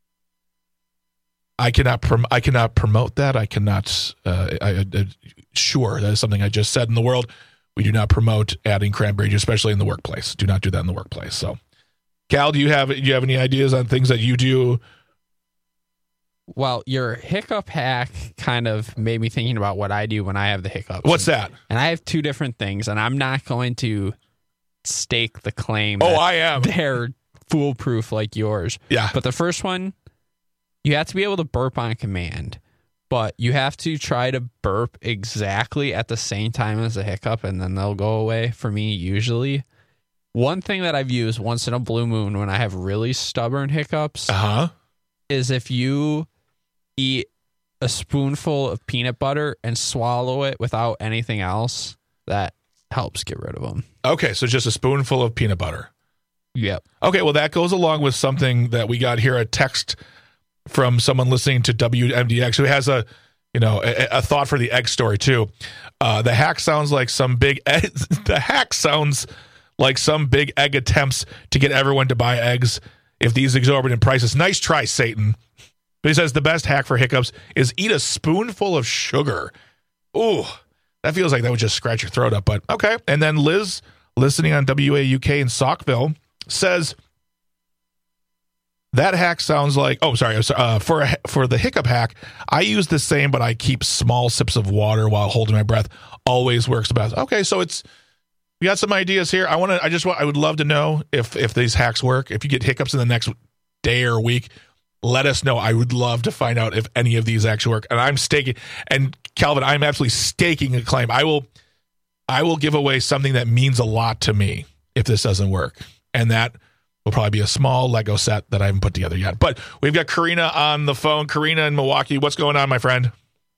I cannot. Prom- I cannot promote that. I cannot. Uh, I, I, sure, that is something I just said in the world. We do not promote adding cranberry juice, especially in the workplace. Do not do that in the workplace. So, Cal, do you have do you have any ideas on things that you do? Well, your hiccup hack kind of made me thinking about what I do when I have the hiccups. What's and, that? And I have two different things, and I'm not going to stake the claim. Oh, I am. They're foolproof like yours. Yeah. But the first one, you have to be able to burp on command, but you have to try to burp exactly at the same time as the hiccup, and then they'll go away for me usually. One thing that I've used once in a blue moon when I have really stubborn hiccups uh-huh. is if you eat a spoonful of peanut butter and swallow it without anything else, that helps get rid of them. Okay, so just a spoonful of peanut butter. Yep. Okay, well, that goes along with something that we got here, a text from someone listening to W M D X who has a, you know, a, a thought for the egg story, too. Uh, the hack sounds like some big... Egg, the hack sounds... like some big egg attempts to get everyone to buy eggs if these exorbitant prices. Nice try, Satan. But he says the best hack for hiccups is eat a spoonful of sugar. Ooh, that feels like that would just scratch your throat up, but okay. And then Liz, listening on W A U K in Saukville, says that hack sounds like, oh, sorry, uh, for, a, for the hiccup hack, I use the same, but I keep small sips of water while holding my breath. Always works best. Okay, so it's, we got some ideas here. I want to. I just want. I would love to know if if these hacks work. If you get hiccups in the next day or week, let us know. I would love to find out if any of these actually work. And I'm staking. And Calvin, I'm absolutely staking a claim. I will. I will give away something that means a lot to me if this doesn't work, and that will probably be a small Lego set that I haven't put together yet. But we've got Karina on the phone. Karina in Milwaukee. What's going on, my friend?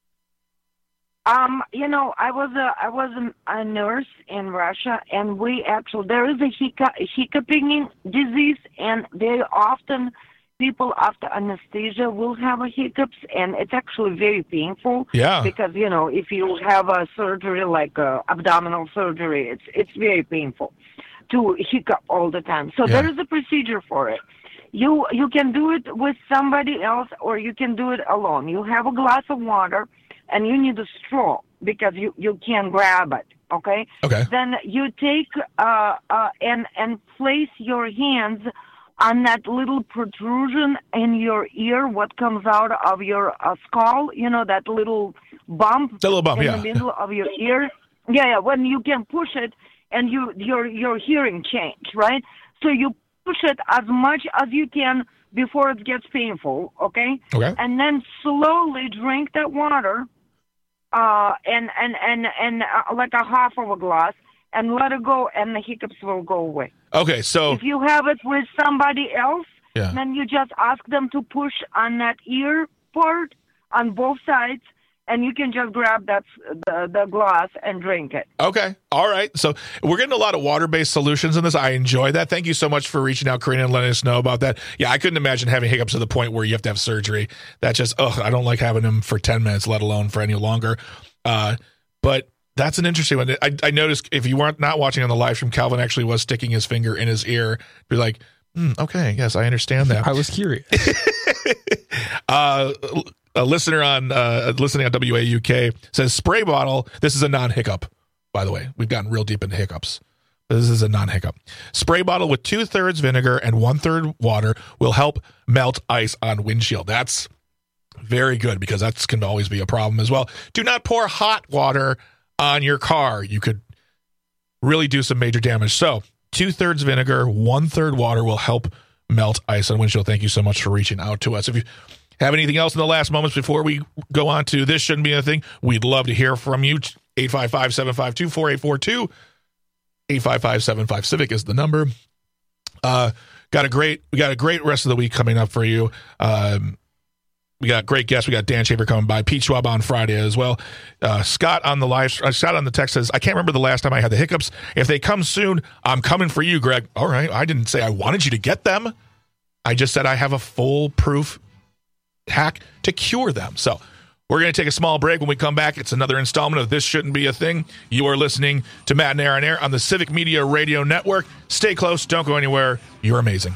Um, you know, I was a I was a, a nurse in Russia, and we actually there is a hiccup, hiccuping disease, and very often people after anesthesia will have a hiccups, and it's actually very painful. Yeah. Because you know, if you have a surgery like a abdominal surgery, it's it's very painful to hiccup all the time. So Yeah. there is a procedure for it. You you can do it with somebody else, or you can do it alone. You have a glass of water. And you need a straw because you, you can't grab it, okay? Okay. Then you take uh, uh, and and place your hands on that little protrusion in your ear, what comes out of your uh, skull, you know, that little bump, that little bump in yeah. the middle of your ear. Yeah, yeah, when you can push it and you your your hearing change, right? So you push it as much as you can before it gets painful, okay? Okay. And then slowly drink that water. Uh, and and and and uh, like a half of a glass, and let it go, and the hiccups will go away. Okay, so if you have it with somebody else, Yeah. then you just ask them to push on that ear part on both sides, and you can just grab that the, the glass and drink it. Okay. All right. So we're getting a lot of water-based solutions in this. I enjoy that. Thank you so much for reaching out, Karina, and letting us know about that. Yeah, I couldn't imagine having hiccups to the point where you have to have surgery. That's just, ugh, I don't like having them for ten minutes, let alone for any longer. Uh, but that's an interesting one. I, I noticed if you weren't not watching on the live stream, Calvin actually was sticking his finger in his ear. Be like, mm, okay, yes, I understand that. I was curious. uh, a listener on uh, listening on W A U K says spray bottle. This is a non-hiccup, by the way. We've gotten real deep into hiccups. But this is a non-hiccup. Spray bottle with two thirds vinegar and one third water will help melt ice on windshield. That's very good because that can always be a problem as well. Do not pour hot water on your car. You could really do some major damage. So two thirds vinegar, one third water will help melt ice on windshield. Thank you so much for reaching out to us. If you have anything else in the last moments before we go on to This Shouldn't Be a Thing, we'd love to hear from you. eight five five, seven five two, four eight four two. eight five five, seven five Civic is the number. Uh, got a great, we got a great rest of the week coming up for you. Um, we got great guests. We got Dan Schaefer coming by, Pete Schwab on Friday as well. Uh, Scott on the live, uh, Scott on the text says, I can't remember the last time I had the hiccups. If they come soon, I'm coming for you, Greg. All right. I didn't say I wanted you to get them. I just said I have a foolproof hack to cure them. So we're going to take a small break. When we come back, it's another installment of This Shouldn't Be a Thing. You are listening to Matt and Air on Air on the Civic Media Radio Network. Stay close. Don't go anywhere. You're amazing.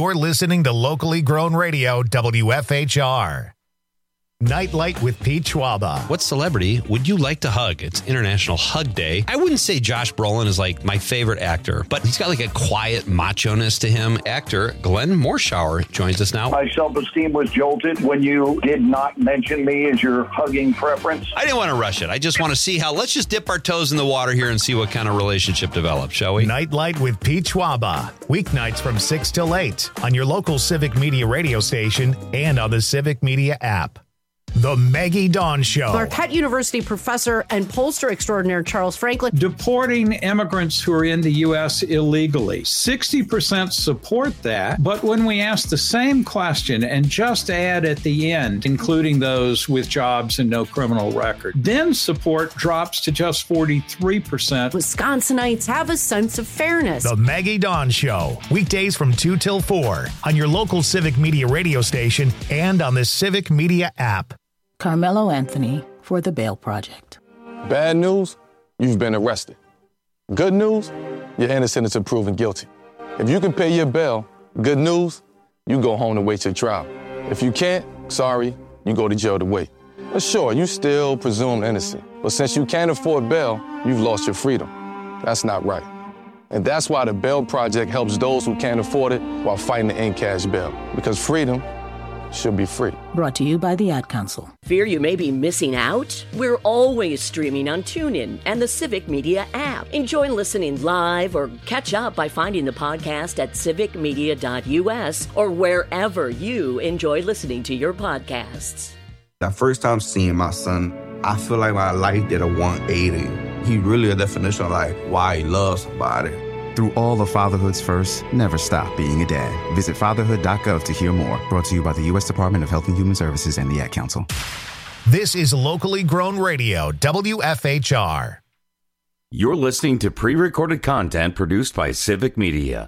You're listening to locally grown radio W F H R. Nightlight with Pete Schwaba. What celebrity would you like to hug? It's International Hug Day. I wouldn't say Josh Brolin is like my favorite actor, but he's got like a quiet macho-ness to him. Actor Glenn Morshower joins us now. My self-esteem was jolted when you did not mention me as your hugging preference. I didn't want to rush it. I just want to see how, let's just dip our toes in the water here and see what kind of relationship develops, shall we? Nightlight with Pete Schwaba. Weeknights from six till eight on your local Civic Media radio station and on the Civic Media app. The Maggie Dawn Show. Marquette University professor and pollster extraordinaire Charles Franklin. Deporting immigrants who are in the U S illegally. sixty percent support that, but when we ask the same question and just add at the end, including those with jobs and no criminal record, then support drops to just forty-three percent. Wisconsinites have a sense of fairness. The Maggie Dawn Show. Weekdays from two till four on your local Civic Media radio station and on the Civic Media app. Carmelo Anthony for the Bail Project. Bad news, you've been arrested. Good news, you're innocent until proven guilty. If you can pay your bail, good news, you go home to wait your trial. If you can't, sorry, you go to jail to wait. But sure, you still presumed innocent. But since you can't afford bail, you've lost your freedom. That's not right. And that's why the Bail Project helps those who can't afford it while fighting to end cash bail. Because freedom should be free. Brought to you by the Ad Council. Fear you may be missing out? We're always streaming on TuneIn and the Civic Media app. Enjoy listening live or catch up by finding the podcast at civic media dot u s or wherever you enjoy listening to your podcasts. The first time seeing my son, I feel like my life did a one eighty. He really a definition of like why he loves somebody. Through all of fatherhood's first, never stop being a dad. Visit fatherhood dot gov to hear more. Brought to you by the U S Department of Health and Human Services and the Ad Council. This is locally grown radio, W F H R. You're listening to pre-recorded content produced by Civic Media.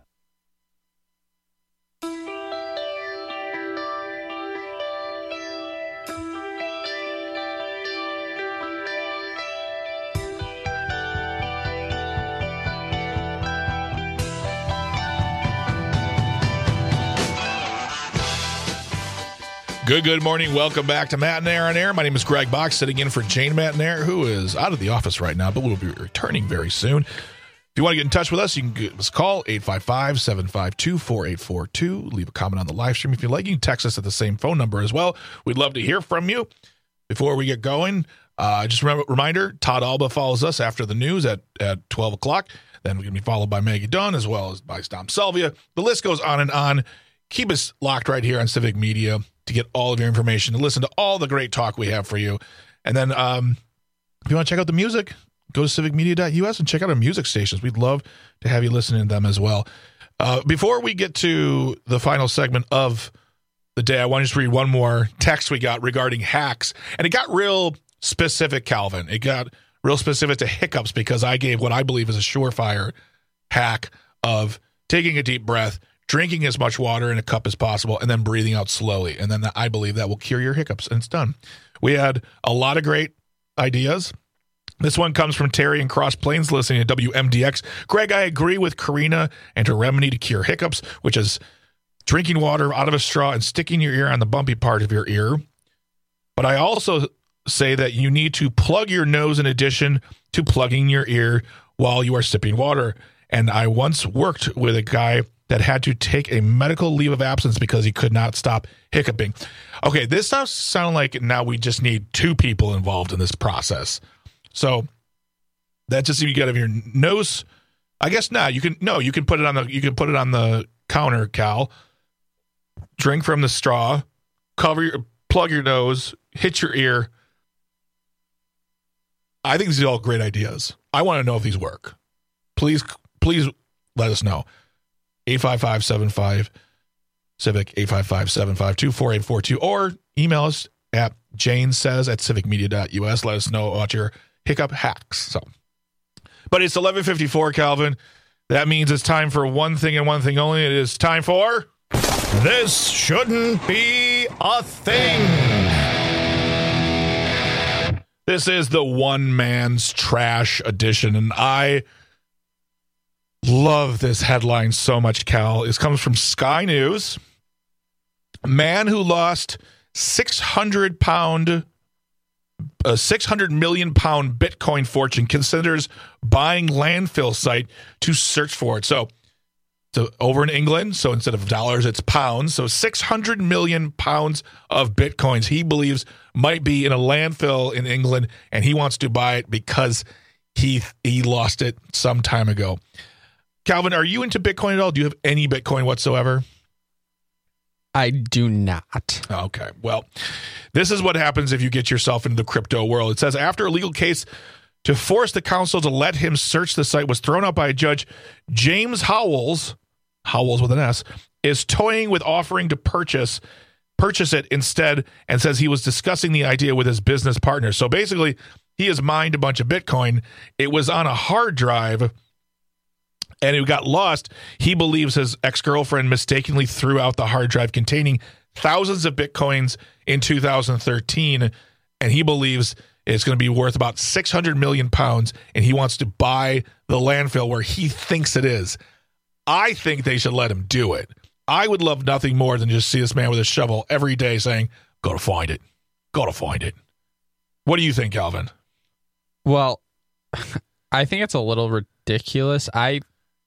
Good, good morning. Welcome back to Matt and Air on Air. My name is Greg Box, sitting in for Jane Matt and Air, who is out of the office right now, but will be returning very soon. If you want to get in touch with us, you can give us a call, eight five five, seven five two, four eight four two. Leave a comment on the live stream if you like. You can text us at the same phone number as well. We'd love to hear from you. Before we get going, uh, just a reminder, Todd Alba follows us after the news at, at twelve o'clock. Then we're going to be followed by Maggie Dunn as well as by Dom Salvia. The list goes on and on. Keep us locked right here on Civic Media to get all of your information, to listen to all the great talk we have for you. And then um, if you want to check out the music, go to civic media dot u s and check out our music stations. We'd love to have you listening to them as well. Uh, before we get to the final segment of the day, I want to just read one more text we got regarding hacks. And it got real specific, Calvin. It got real specific to hiccups because I gave what I believe is a surefire hack of taking a deep breath, drinking as much water in a cup as possible, and then breathing out slowly. And then I believe that will cure your hiccups, and it's done. We had a lot of great ideas. This one comes from Terry in Cross Plains listening to W M D X. Greg, I agree with Karina and her remedy to cure hiccups, which is drinking water out of a straw and sticking your ear on the bumpy part of your ear. But I also say that you need to plug your nose in addition to plugging your ear while you are sipping water. And I once worked with a guy that had to take a medical leave of absence because he could not stop hiccuping. Okay, this does sound like now we just need two people involved in this process. So that just you got to have your nose. I guess now you can no, you can put it on the you can put it on the counter, Cal. Drink from the straw, cover your plug your nose, hit your ear. I think these are all great ideas. I want to know if these work. Please, please let us know. eight five five, seven five, civic, eight five five, seven five two, four eight four two, or email us at janesays at civic media dot u s. Let us know about your hiccup hacks. So, but it's eleven fifty-four, Calvin. That means it's time for one thing and one thing only. It is time for This Shouldn't Be a Thing. This is the one man's trash edition, and I Love this headline so much, Cal. This comes from Sky News. Man who lost six hundred pound, a six hundred million pound Bitcoin fortune considers buying landfill site to search for it. So, so over in England, so instead of dollars, it's pounds. So six hundred million pounds of Bitcoins he believes might be in a landfill in England, and he wants to buy it because he he lost it some time ago. Calvin, are you into Bitcoin at all? Do you have any Bitcoin whatsoever? I do not. Okay. Well, this is what happens if you get yourself into the crypto world. It says, after a legal case to force the council to let him search the site was thrown out by a judge, James Howells, Howells with an S, is toying with offering to purchase purchase it instead, and says he was discussing the idea with his business partner. So basically, he has mined a bunch of Bitcoin. It was on a hard drive, and it got lost. He believes his ex-girlfriend mistakenly threw out the hard drive containing thousands of Bitcoins in two thousand thirteen, and he believes it's going to be worth about six hundred million pounds, and he wants to buy the landfill where he thinks it is. I think they should let him do it. I would love nothing more than just see this man with a shovel every day saying, go to find it. Go to find it. What do you think, Calvin? Well, I think it's a little ridiculous. I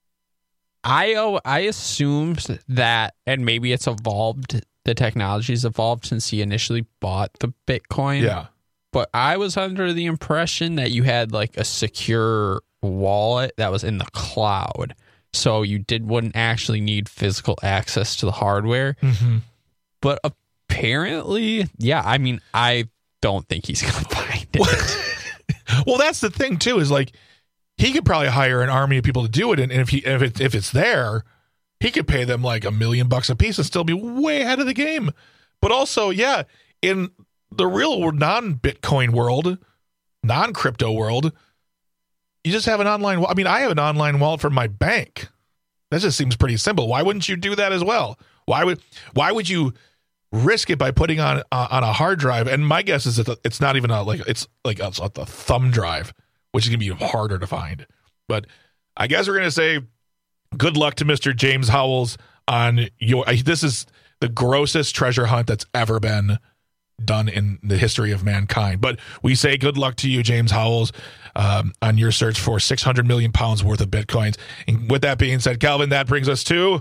I oh, I assumed that, and maybe it's evolved, the technology's evolved since he initially bought the Bitcoin. Yeah. But I was under the impression that you had like a secure wallet that was in the cloud. So you did wouldn't actually need physical access to the hardware. Mm-hmm. But apparently, yeah, I mean, I don't think he's going to find it. Well, that's the thing, too, is like, he could probably hire an army of people to do it, and if he if it, if it's there, he could pay them like a million bucks a piece and still be way ahead of the game. But also, yeah, in the real non-Bitcoin world, non-crypto world, you just have an online. I mean, I have an online wallet from my bank. That just seems pretty simple. Why wouldn't you do that as well? Why would Why would you risk it by putting on uh, on a hard drive? And my guess is that it's not even a like it's like a, a thumb drive, which is going to be harder to find. But I guess we're going to say good luck to Mister James Howells on your. This is the grossest treasure hunt that's ever been done in the history of mankind. But we say good luck to you, James Howells, um, on your search for six hundred million pounds worth of Bitcoins. And with that being said, Calvin, that brings us to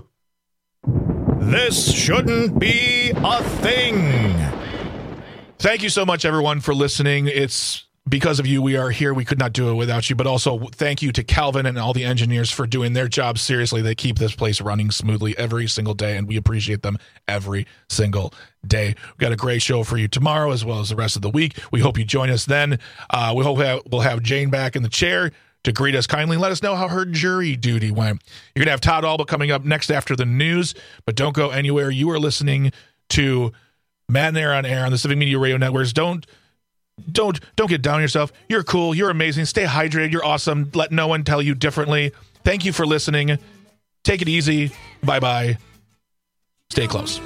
This Shouldn't Be a Thing. Thank you so much, everyone, for listening. It's because of you we are here. We could not do it without you. But also thank you to Calvin and all the engineers for doing their job seriously. They keep this place running smoothly every single day, and we appreciate them every single day. We've got a great show for you tomorrow as well as the rest of the week. We hope you join us then. Uh, we hope we'll have Jane back in the chair to greet us kindly and let us know how her jury duty went. You're going to have Todd Alba coming up next after the news, but don't go anywhere. You are listening to Matt and Air on Air on the Civic Media Radio Networks. Don't Don't don't get down on yourself. You're cool. You're amazing. Stay hydrated. You're awesome. Let no one tell you differently. Thank you for listening. Take it easy. Bye-bye. Stay close.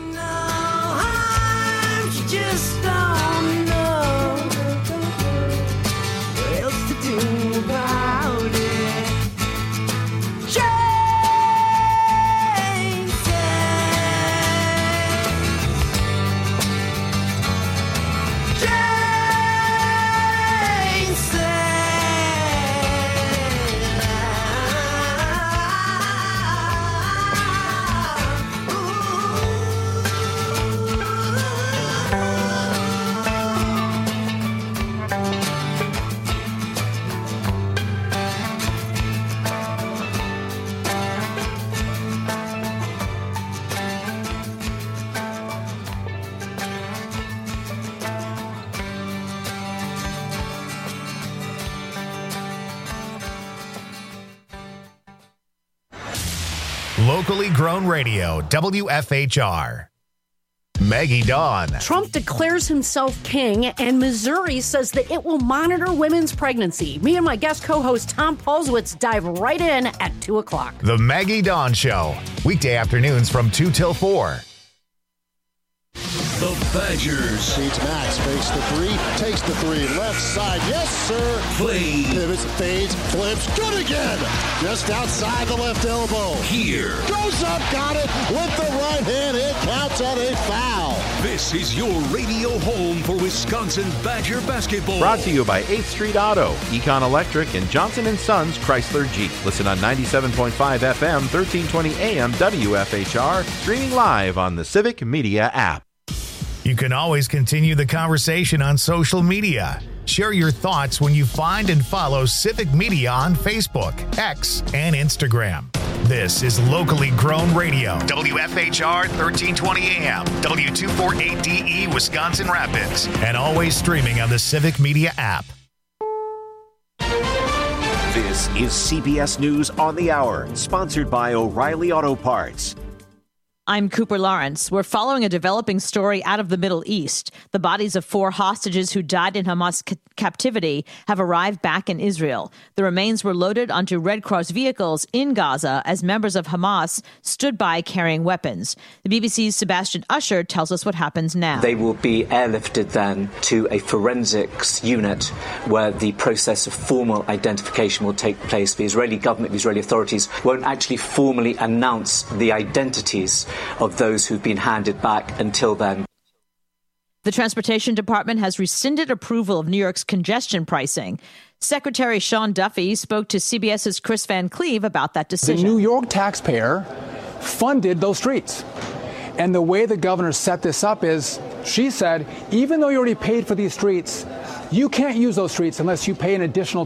Locally grown radio, W F H R. Maggie Dawn. Trump declares himself king, and Missouri says that it will monitor women's pregnancy. Me and my guest co-host Tom Paulswitz dive right in at two o'clock. The Maggie Dawn Show, weekday afternoons from two till four. The Badgers. Beats Max, fakes the three, takes the three, left side, yes sir. Play. Pivots, fades, flips, good again. Just outside the left elbow. Here. Goes up, got it, with the right hand, it counts on a foul. This is your radio home for Wisconsin Badger basketball. Brought to you by eighth Street Auto, Econ Electric, and Johnson and Sons Chrysler Jeep. Listen on ninety-seven point five F M, thirteen twenty A M W F H R, streaming live on the Civic Media app. You can always continue the conversation on social media. Share your thoughts when you find and follow Civic Media on Facebook, X, and Instagram. This is locally grown radio. W F H R thirteen twenty A M, W two forty-eight D E, Wisconsin Rapids, and always streaming on the Civic Media app. This is C B S News on the Hour, sponsored by O'Reilly Auto Parts. I'm Cooper Lawrence. We're following a developing story out of the Middle East. The bodies of four hostages who died in Hamas ca- captivity have arrived back in Israel. The remains were loaded onto Red Cross vehicles in Gaza as members of Hamas stood by carrying weapons. The B B C's Sebastian Usher tells us what happens now. They will be airlifted then to a forensics unit where the process of formal identification will take place. The Israeli government, the Israeli authorities won't actually formally announce the identities of those who've been handed back until then. The Transportation Department has rescinded approval of New York's congestion pricing. Secretary Sean Duffy spoke to CBS's Chris Van Cleve about that decision. The New York taxpayer funded those streets. And the way the governor set this up is, she said, even though you already paid for these streets, you can't use those streets unless you pay an additional